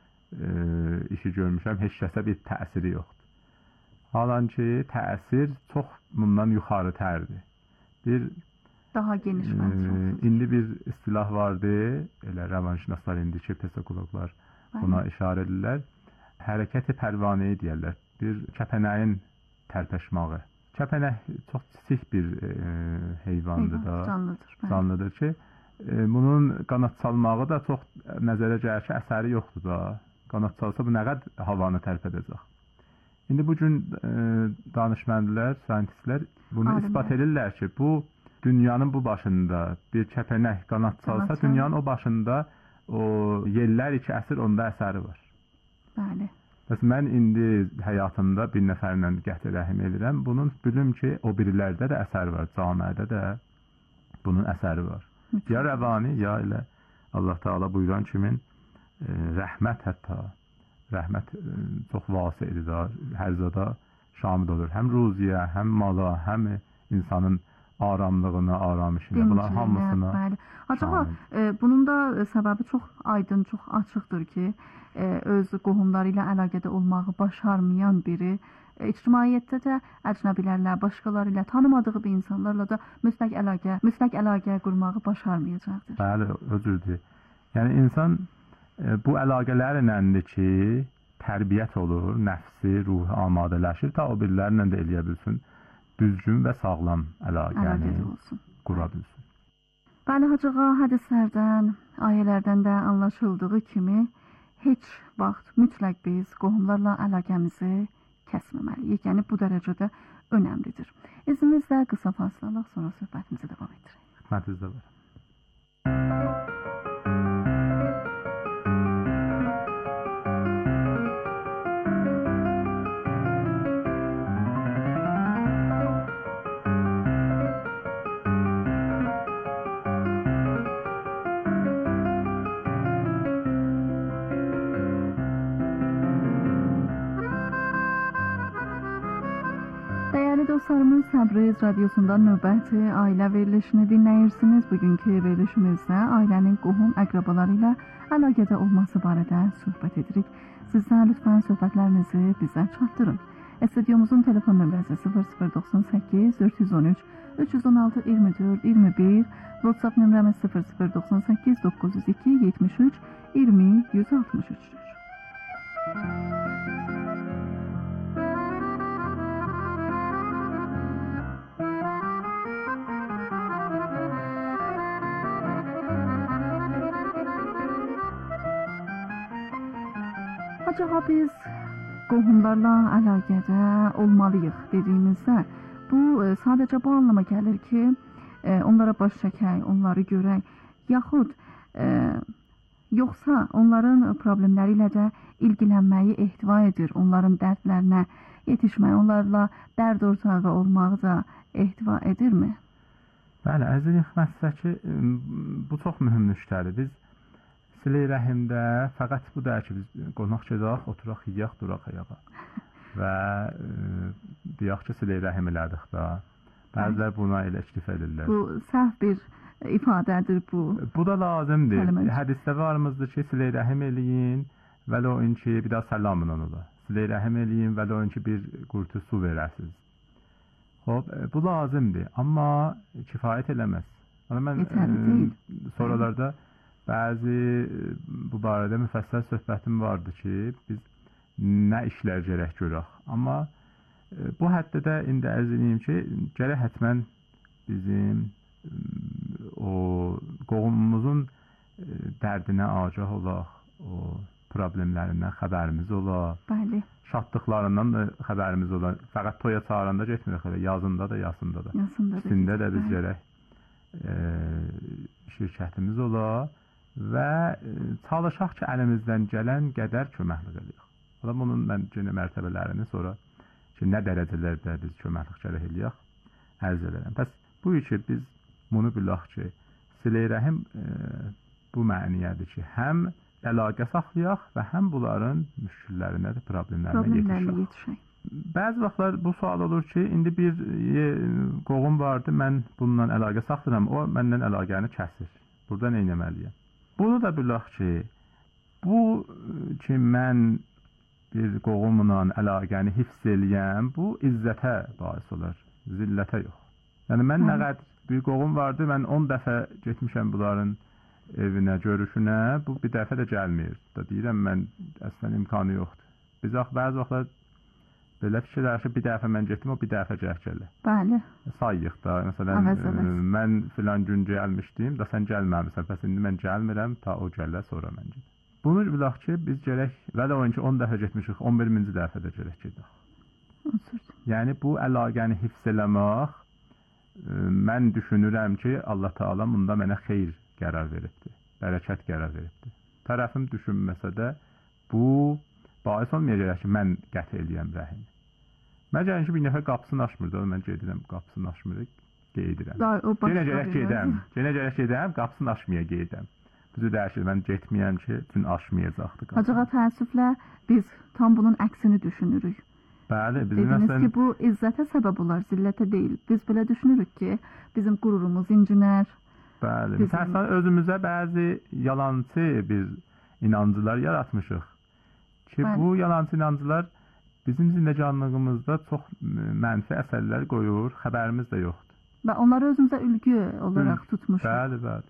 işi görmüşəm, heç kəsə bir təsiri yoxdur. Halanki təsir çox bundan yuxarı tərdir. Bir daha geniş məzmundur. İndi bir istilah vardı, elə rəvanşünaslar, indiki psixologlar buna işarə edirlər. Hərəkəti pərvanəyi deyərlər. Bir kəpənəyin tərpəşmağı. Kəpənək çox kiçik bir heyvandır da, canlıdır ki, bunun qanad çalmağı da çox nəzərə gəlir ki, əsəri yoxdur da. Qanad çalsa bu nə qədər havanı tərpədəcək. İndi bu gün danışmənlər, scientistlər bunu isbat edirlər ki, bu dünyanın bu başında bir kəpənək qanad çalsa, dünyanın o başında o yellər 2 əsr onda əsəri var. Bəli. Bəs mən indi həyatımda bir nəfərlə qət-i rəhim edirəm. Bunun bilüm ki, o birilərdə də əsər var, camiədə də bunun əsəri var. Ya rəvani, ya elə Allah Taala buyuran kimin rəhmət hətta. Rəhmət çox vasidir da, hər zada şamil olur. Həm ruziyə, həm mala, həm insanın aramlığına, aramışına, bunlar hamısına. Bəli. Acaba bunun da səbəbi çox aydın, çox açıqdır ki, öz qohumları ilə əlaqədə olmağı başarmayan biri ictimaiyyətdə də əcnəbilərlə, başqaları ilə, tanımadığı bir insanlarla da mütləq əlaqə qurmağı başarmayacaqdır. Bəli, özürdür. Yəni insan bu əlaqələrlə ki, tərbiyyət olur, nəfsi, ruhu amadələşir, ta o birilərlə də eləyə bilsin, düzgün və sağlam əlaqəni qura bilsin. Bəli, Hacığa, hədislərdən, ayələrdən də anlaşıldığı kimi heç vaxt mütləq biz qohumlarla əlaqəmizi kəsməməliyik. Yəni bu dərəcədə önəmlidir. İzninizlə qısa fasilələr sonra söhbətimizi davam etdirək. Xidmətinizdə var. Dostlarımız, Təbriz Radiosu'nda növbəti ailə verilişini dinləyirsiniz. Bugünkü verilişimizdə ailənin qohum əqrabaları ilə əlaqədə olması barədə söhbət edirik. Sizdən lütfən söhbətlərinizi bizə çatdırın. Stüdyomuzun telefon nömrəsi 0098 413 316 24 21, WhatsApp nömrəmiz 0098 902 73 20 163'dür. Acaba biz qohumlarla əlaqədə olmalıyıq dediyimizdə, bu sadəcə bu anlama gəlir ki, onlara baş çəkək, onları görək, yaxud yoxsa onların problemləri ilə də ilgilənməyi ehtiva edir, onların dərdlərinə yetişmək, onlarla dərd ortağı olmağı da ehtiva edirmi? Bəli, əziz xidmətçi, bu çox mühüm nöqtədir. Biz silə-i rəhimdə fəqət bu deyək ki, biz qonaq gedək, oturaq, yeyək, duraq ayağa və deyək ki, silə-i rəhim elədik da. Bəzilər buna elə iktif edirlər. Bu səhv bir ifadədir bu. Bu da lazımdır. Hədisdə varımızdır ki, silə-i rəhim eləyin, vələ o ki, bir daha səlamın onunla. Silə-i rəhim eləyin, vələ o ki, bir qurtu su verəsiniz. Xoş, bu lazımdır, amma kifayət eləməz. Mən sonralarda bəzi bu barədə müfəssəl söhbətim vardı ki, biz nə işlər gərək görək. Amma bu həddə də indi ərz edeyim ki, gərək hətmən bizim o qohumumuzun dərdinə agah olaq, o problemlərindən xəbərimiz ola. Bəli. Şadlıqlarından da xəbərimiz ola. Fəqət toya çağıranda getmirik elə, yazında da, yasında da. İkisində də biz gərək şirkətimiz ola və çalışaq ki, əlimizdən gələn qədər köməklik eləyək. Bunun mən yenə mərtəbələrini sonra ki, nə dərəcələrdə biz köməklik gərək eləyək, ərz edirəm. Bəs bu ki, biz bunu bilək ki, silə-i rəhim bu məniyədir ki, həm əlaqə saxlayaq və həm bunların müşküllərinə, problemlərinə yetişək. Bəzi vaxtlar bu sual olur ki, indi bir qoğum vardı, mən bununla əlaqə saxlayıram, o məndən əlaqəni kəsir. Burada nə etməliyəm? Bunu da bilək ki, bu ki, mən bir qoğumla əlaqəni hifz eləyəm, bu izzətə bais olar, zillətə yox. Yəni, mən nə qədər bir qoğum vardı, mən 10 dəfə getmişəm bunların evinə, görüşünə, bu bir dəfə də gəlmir. Da deyirəm, mən əslən imkanı yoxdur. Biz bəzi vaxtlar belə fikirlər ki, bir dəfə mən getdim, o bir dəfə gələ. Bəli. Sayıq da, məsələn, mən filan gün gəlmişdim, da sən gəlməmisən, bəs indi mən gəlmirəm, ta o gələ, sonra mən gedim. Bunu bilək ki, biz gərək, vələ oyun ki, 10 dəfə getmişik, 11-ci dəfə də gərək gedək. Yəni, bu əlaqəni hifz eləmək, mən düşünürəm ki, Allah Teala bunda mənə xeyr qərar veribdir, bərəkət qərar veribdir. Tərəfim düşünməsə də, bu bais olmayacaq ki, mən qət eləyəm rəhimi. Məgər ki, bir nəfər qapısını açmırdı, mən gedirəm, qapısını açmırıq, qeydirəm. Yenə gərək gedəm, qapısını açmaya qeydəm. Düzü dəyişir, mən getməyəm ki, üçün açmayacaqdı. Acığa təəssüflə biz tam bunun əksini düşünürük. Bəli, dediniz ki, bu izzətə səbəb olar, zillətə deyil. Biz belə düşünürük ki, bizim qürurumuz incinər. Bəli, biz özümüzə bəzi yalancı bir inancılar yaratmışıq. Ki, bu yalancı inancılar bizim zindəcanlığımızda çox mənfi əsərlər qoyur, xəbərimiz də yoxdur. Və onları özümüzə ülgü olaraq tutmuşuq. Bəli, bəli.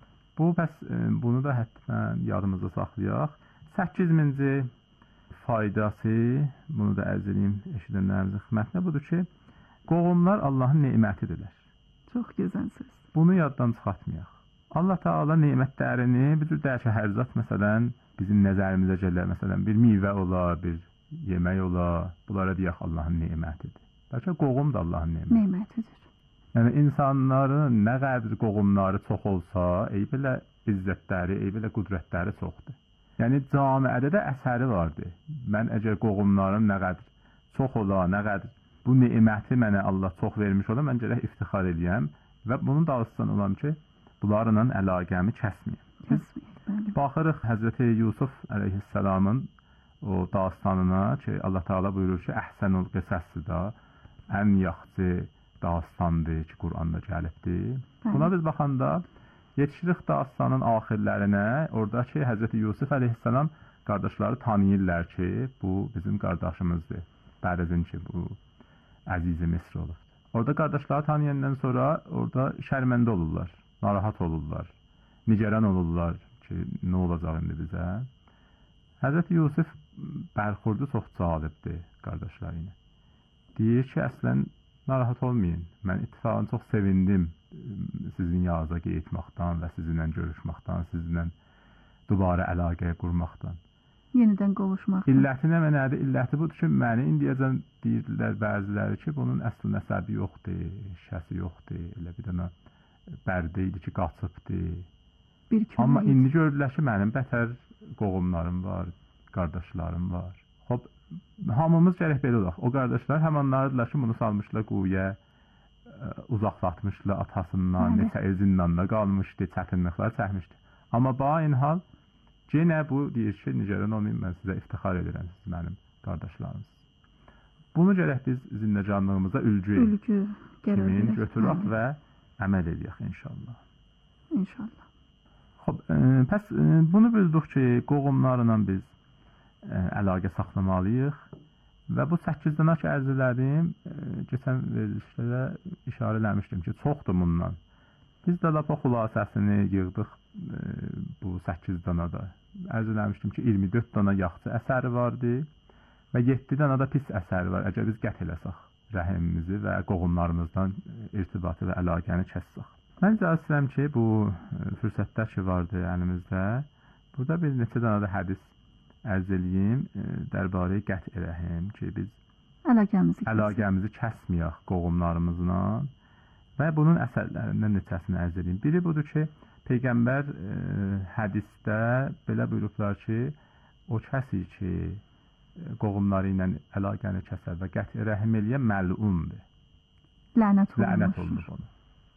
Bunu da həttən yadımızda saxlayaq. 8000-ci faydası, bunu da ərz edeyim eşidənlərimizin xidmətinə, budur ki, qoğumlar Allahın nemətidirlər. Çox gözəl söz. Bunu yaddan çıxartmayaq. Allah Teala nemətlərini, bir cür dəyişə hər zat, məsələn, bizim nəzərimizə gələr, məsələn, bir meyvə olar, bir yemək olar, bunlara deyək Allahın nemətidir. Bəlkə qoğum da Allahın nemətidir. Yəni, insanların nə qədər qoğumları çox olsa, belə izzətləri, belə qüdrətləri çoxdur. Yəni, camiədə də əsəri vardır. Mən əgər qoğumlarım nə qədər çox ola, nə qədər bu neməti mənə Allah çox vermiş ola, mən gərək iftixar edəyəm və bunun davasından olam ki, bunlarla əlaqəmi kəsməyəm. Baxırıq Həzrəti Yusuf əleyhisselamın o dastanına ki, Allah Teala buyurur ki, əhsənul qisəsdir da, ən yaxşı dastandır ki, Quranda gəlibdir. Buna biz baxanda yetişirik dastanın axirlərinə, oradakı Həzrəti Yusuf əleyhisselam qardaşları tanıyırlar ki, bu bizim qardaşımızdır. Bərizin ki, bu əziz-i Misr olubdur. Orada qardaşları tanıyandan sonra orada şərməndə olurlar, narahat olurlar, nicəran olurlar ki, nə olacaq indi bizə. Həzrəti Yusuf bərxurdu çox cazibdir qardaşları ilə. Deyir ki, əslən narahat olmayın, mən ittifaqən çox sevindim sizin yanınıza getməkdən və sizinlə görüşməkdən, sizinlə dubara əlaqə qurmaqdan. Yenidən qovuşmaqdan. İllətinə nədir? İlləti budur ki, məni indiyəcən deyirlər bəziləri ki, bunun əsl nəsəbi yoxdur, şəsi yoxdur, elə bir dənə bərdə idi ki, qaçıbdır. Amma indi görürlər ki, mənim bətər qoğumlarım var, qardaşlarım var. Hop, hamımız gərək belə olaq. O qardaşlar həmanlardılar ki, bunu salmışlar quyuya, uzaqlatmışlar atasından, neçə ezindən qalmışdı, çətinliklər çəkmişdi. Amma bainhal, yenə bu deyir ki, nicəran olmayın, mən sizə iftixar edirəm, siz mənim qardaşlarınız. Bunu gərək biz zindəcanlığımıza ülgü kimin götürək və əməl edək inşallah. İnşallah. Pəs bunu bildik ki, qoğumlarla biz əlaqə saxlamalıyıq və bu 8 dənə ki, ərz elədim, keçən verilişlərdə işarə eləmişdim ki, çoxdur bundan. Biz də lapa xülasəsini yığdıq bu 8 dənə də. Ərz eləmişdim ki, 24 dənə yaxşı əsəri vardı və 7 dənə də pis əsəri var. Əgər biz qət eləsək rəhimimizi və qoğumlarımızdan irtibatı və əlaqəni kəssək. Mən icazə istəyirəm ki, bu fürsətlər ki vardı əlimizdə, burada bir neçə dənə də hədis ərz eləyim dərbarə qət'i rəhim ki, biz əlaqəmizi kəsməyək qohumlarımızla və bunun əsərlərindən neçəsini ərz edeyim. Biri budur ki, Peyğəmbər hədisdə belə buyurublar ki, o kəsi ki, qohumları ilə əlaqəni kəsər və qət'i rəhim eləyən məlundur. Lənət olunur onu.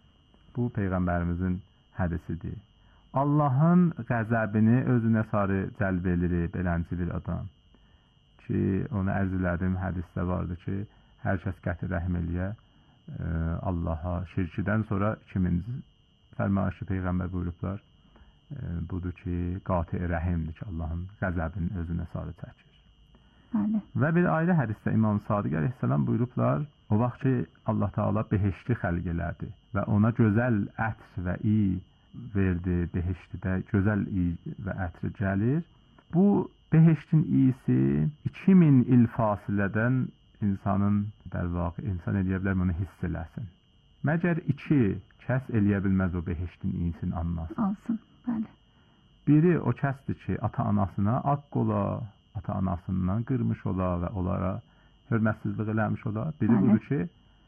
Bu Peyğəmbərimizin hədisidir. Allahın qəzəbini özünə sarı cəlb edir belənci bir adam. Ki, onu ərz elədim, hədisdə vardı ki, hər kəs qət'i rəhim eləyə Allaha şirkidən sonra 2000-ci fərmayışı Peyğəmbər buyurublar. Budur ki, qati rəhimdir ki, Allahın qəzəbini özünə sarı çəkir. Bəli. Və bir ayrı hədisdə İmam Sadiq əleyhissalam buyurublar, o vaxt ki, Allah Teala behişti xəlq elədi və ona gözəl ətr və iy verdi, behiştidə gözəl iy və ətr gəlir. Bu behiştin iyisi 2000 il fasilədən insanın dərvaqı, insan eləyə bilər bunu hiss eləsin. Məgər 2 kəs eləyə bilməz o behiştin iyisini anlasın. Alsın, bəli. Biri o kəsdir ki, ata-anasına aq ola, ata-anasından qırmış ola və onlara hörmətsizlik eləmiş ola. Biri budur ki,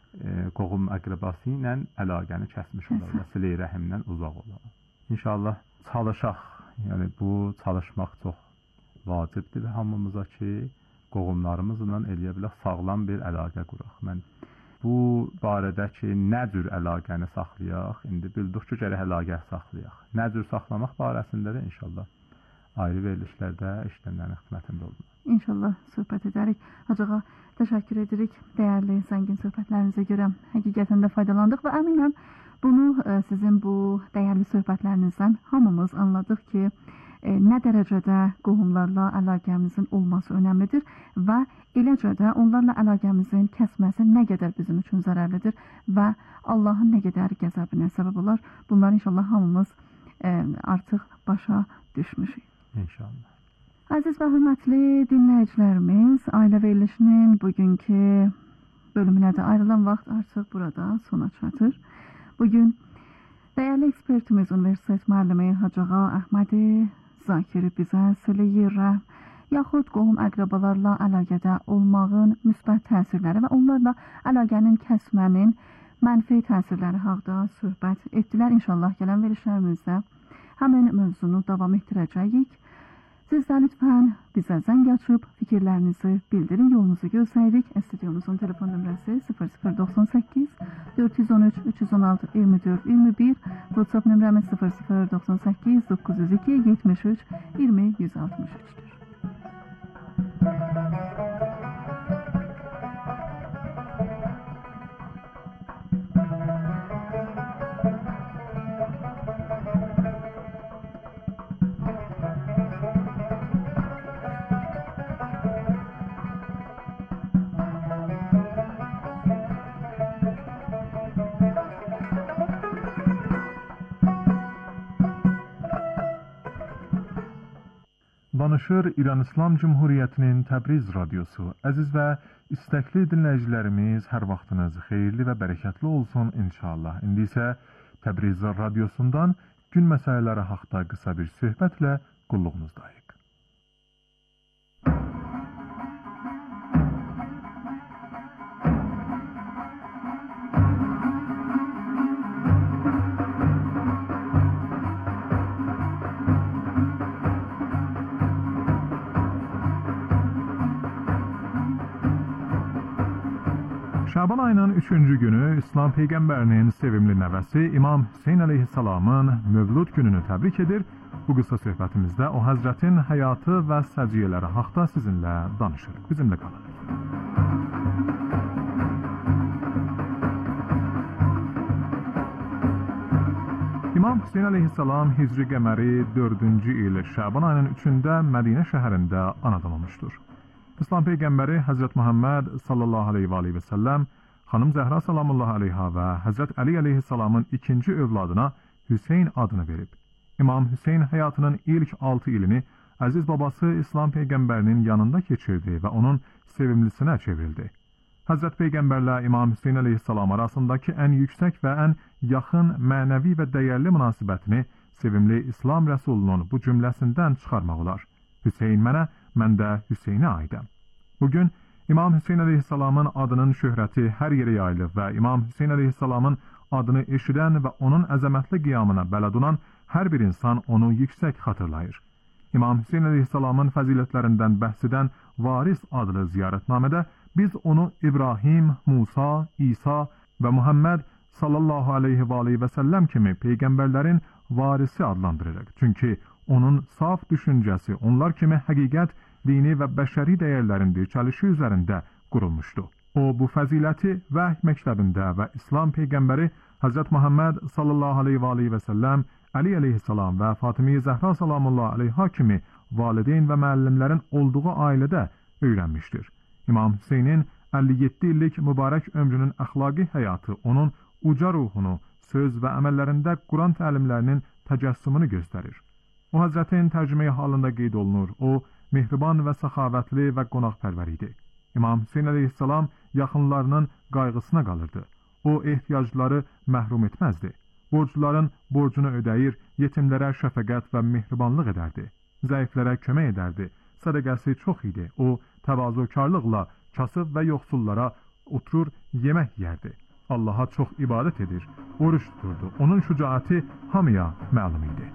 qohum əqrəbası ilə əlaqəni kəsmiş ola və silə-i rəhimdən uzaq ola. İnşallah çalışaq, yəni bu çalışmaq çox vacibdir hamımıza ki, qohumlarımızla eləyə bilək sağlam bir əlaqə quraq. Mən bu barədə ki, nə cür əlaqəni saxlayaq, indi bildik ki, gərək əlaqə saxlayaq. Nə cür saxlamaq barəsində də inşallah ayrı verilişlərdə işlənlərin xidmətində olmaq. İnşallah söhbət edərik. Hocağa təşəkkür edirik. Dəyərli, zəngin söhbətlərinizə görə həqiqətən də faydalandıq və əminəm bunu sizin bu dəyərli söhbətlərinizdən hamımız anladıq ki, nə dərəcədə qohumlarla əlaqəmizin olması önəmlidir və eləcə də onlarla əlaqəmizin kəsməsi nə qədər bizim üçün zərərlidir və Allahın nə qədər qəzəbinə səbəb olar. Bunlar inşallah hamımız artıq başa düşmüşük. İnşallah. Əziz və hörmətli dinləyicilərimiz, ailə verilişinin bugünkü bölümünə də ayrılan vaxt artıq burada sona çatır. Bugün dəyərli ekspertimiz Universitet müəllimi Hacıağa Əhmədi Zakiri bizə silə-i rəhm yaxud qohum əqrabalarla əlaqədə olmağın müsbət təsirləri və onlarla əlaqənin kəsmənin mənfi təsirləri haqqında söhbət etdilər. İnşallah gələn verilişlərimizdə həmin mövzunu davam etdirəcəyik. Siz də lütfən bizə zəng açıb fikirlərinizi bildirin, yolunuzu gözləyirik. Stüdyomuzun telefon nömrəsi 0098 413 316 24 21, WhatsApp nömrəmiz 0098 902 73 20 163'dür. Danışır İran İslam Cumhuriyyətinin Təbriz radiosu. Əziz və istəkli dinləyicilərimiz, hər vaxtınız xeyirli və bərəkətli olsun inşallah. İndi isə Təbriz radiosundan gün məsələləri haqqında qısa bir söhbətlə qulluğunuzdayıq. Şaban ayının 3-cü günü İslam Peyğəmbərinin sevimli nəvəsi İmam Hüseyn əleyhissalamın Mövlud gününü təbrik edir. Bu qısa söhbətimizdə o Həzrətin həyatı və səciyyələri haqqında sizinlə danışırıq. Bizimlə qalın. İmam Hüseyn əleyhissalam Hicri qəməri 4-cü il Şaban ayının 3-də Mədinə şəhərində anadan olmuşdur. İslam Peyğəmbəri Həzrət Muhammed sallallahu aleyhi və səlləm, xanım Zəhra salamullah aleyha və Həzrət Əli aleyhissalamın ikinci övladına Hüseyn adını verib. İmam Hüseyn həyatının ilk 6 ilini əziz babası İslam Peyğəmbərinin yanında keçirdi və onun sevimlisinə çevrildi. Həzrət Peyğəmbərlə İmam Hüseyn aleyhissalam arasındakı ən yüksək və ən yaxın mənəvi və dəyərli münasibətini sevimli İslam Rəsulunun bu cümləsindən çıxarmaq olar. Hüseyn mənə mən də Hüseynə aidəm. Bugün İmam Hüseyn əleyhissalamın adının şöhrəti hər yerə yayılıb və İmam Hüseyn əleyhissalamın adını eşidən və onun əzəmətli qiyamına bələd olan hər bir insan onu yüksək xatırlayır. İmam Hüseyn əleyhissalamın fəzilətlərindən bəhs edən Varis adlı ziyarətnamədə biz onu İbrahim, Musa, İsa və Muhammed sallallahu aleyhi və aleyhi və səlləm kimi peyğəmbərlərin varisi adlandırırıq. Çünki onun saf düşüncəsi onlar kimi həqiqət, dini və bəşəri dəyərlərin dirçəlişi üzərində qurulmuşdu. O, bu fəziləti vəhy məktəbində və İslam peyğəmbəri Hz. Muhammed sallallahu aleyhi və aleyhi və səlləm, Əli əleyhissalam və Fatimə-i Zəhra salamullah aleyha kimi valideyn və müəllimlərin olduğu ailədə öyrənmişdir. İmam Hüseynin 57 illik mübarək ömrünün əxlaqi həyatı onun uca ruhunu, söz və əməllərində Quran təlimlərinin təcəssümünü göstərir. O, Həzrətin tərcüməyi halında qeyd olunur. O, mehriban və səxavətli və qonaqpərvər idi. İmam Hüseyn əleyhissalam yaxınlarının qayğısına qalırdı. O, ehtiyacları məhrum etməzdi. Borcluların borcunu ödəyir, yetimlərə şəfəqət və mehribanlıq edərdi. Zəiflərə kömək edərdi. Sədəqəsi çox idi. O, təvazökarlıqla kasıb və yoxsullara oturur, yemək yerdi. Allaha çox ibadət edir, oruç tuturdu. Onun şücaəti hamıya məlum idi.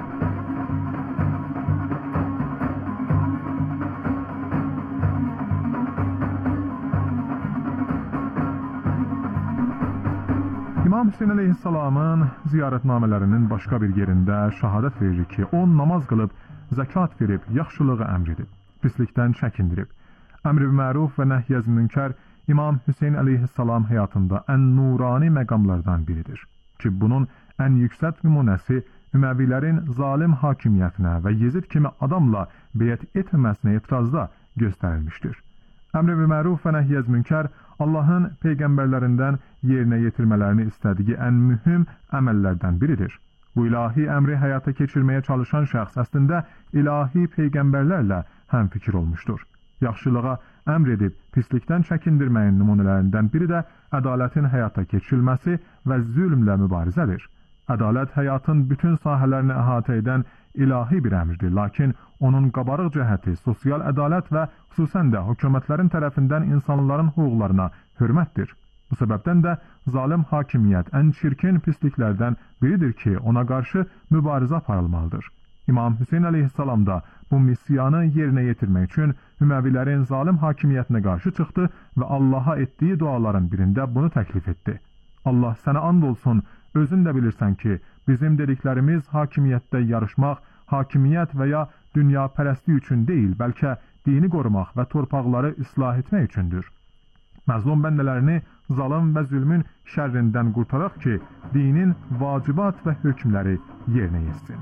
İmam Hüseyn əleyhissalamın ziyarətnamələrinin başqa bir yerində şahadət verir ki, o namaz qılıb, zəkat verib, yaxşılığı əmr edib, pislikdən çəkindirib. Əmr-i-məruf və nəhy-i-münkər İmam Hüseyn əleyhissalam həyatında ən nurani məqamlardan biridir ki, bunun ən yüksək nümunəsi Üməvilərin zalim hakimiyyətinə və Yezid kimi adamla beyət etməməsinə etirazda göstərilmişdir. Əmr-i-məruf və nəhy-i-münkər Allahın peyğəmbərlərindən yerinə yetirmələrini istədiyi ən mühüm əməllərdən biridir. Bu ilahi əmri həyata keçirməyə çalışan şəxs əslində ilahi peyğəmbərlərlə həmfikir olmuşdur. Yaxşılığa əmr edib pislikdən çəkindirməyin nümunələrindən biri də ədalətin həyata keçirilməsi və zülmlə mübarizədir. Ədalət həyatın bütün sahələrini əhatə edən ilahi bir əmrdir, lakin onun qabarıq cəhəti sosial ədalət və xüsusən də hökumətlərin tərəfindən insanların hüquqlarına hörmətdir. Bu səbəbdən də zalim hakimiyyət ən çirkin pisliklərdən biridir ki, ona qarşı mübarizə aparılmalıdır. İmam Hüseyn əleyhissalam da bu missiyanı yerinə yetirmək üçün Üməvilərin zalim hakimiyyətinə qarşı çıxdı və Allaha etdiyi duaların birində bunu təklif etdi. Allah sənə and olsun, özün də bilirsən ki, bizim dediklərimiz hakimiyyətdə yarışmaq, hakimiyyət və ya dünya pərəstlik üçün deyil, bəlkə dini qorumaq və torpaqları islah etmək üçündür. Məzlum bəndələrini zalım və zülmün şərrindən qurtaraq ki, dinin vacibat və hökmləri yerinə yetsin.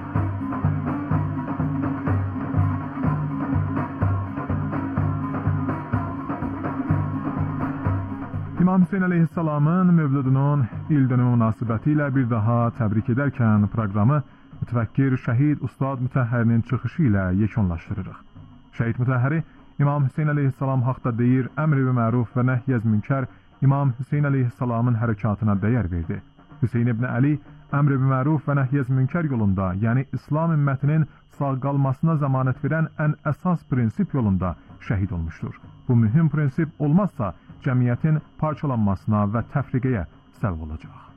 İmam Hüseyn əleyhissalamın mövludunun ildönümü münasibəti ilə bir daha təbrik edərkən proqramı mütəfəkkir şəhid Ustad Mütəhhərinin çıxışı ilə yekunlaşdırırıq. Şəhid Mütəhhəri İmam Hüseyn əleyhissalam haqda deyir, əmr-i-məruf və nəhy-i-münkər İmam Hüseyn əleyhissalamın hərəkatına dəyər verdi. Hüseyn ibn Əli əmr-i-məruf və nəhy-i-münkər yolunda, yəni İslam ümmətinin sağ qalmasına zəmanət verən ən əsas prinsip yolunda şəhid olmuşdur. Bu mühüm prinsip olmazsa cəmiyyətin parçalanmasına və təfriqəyə səbəb olacaq.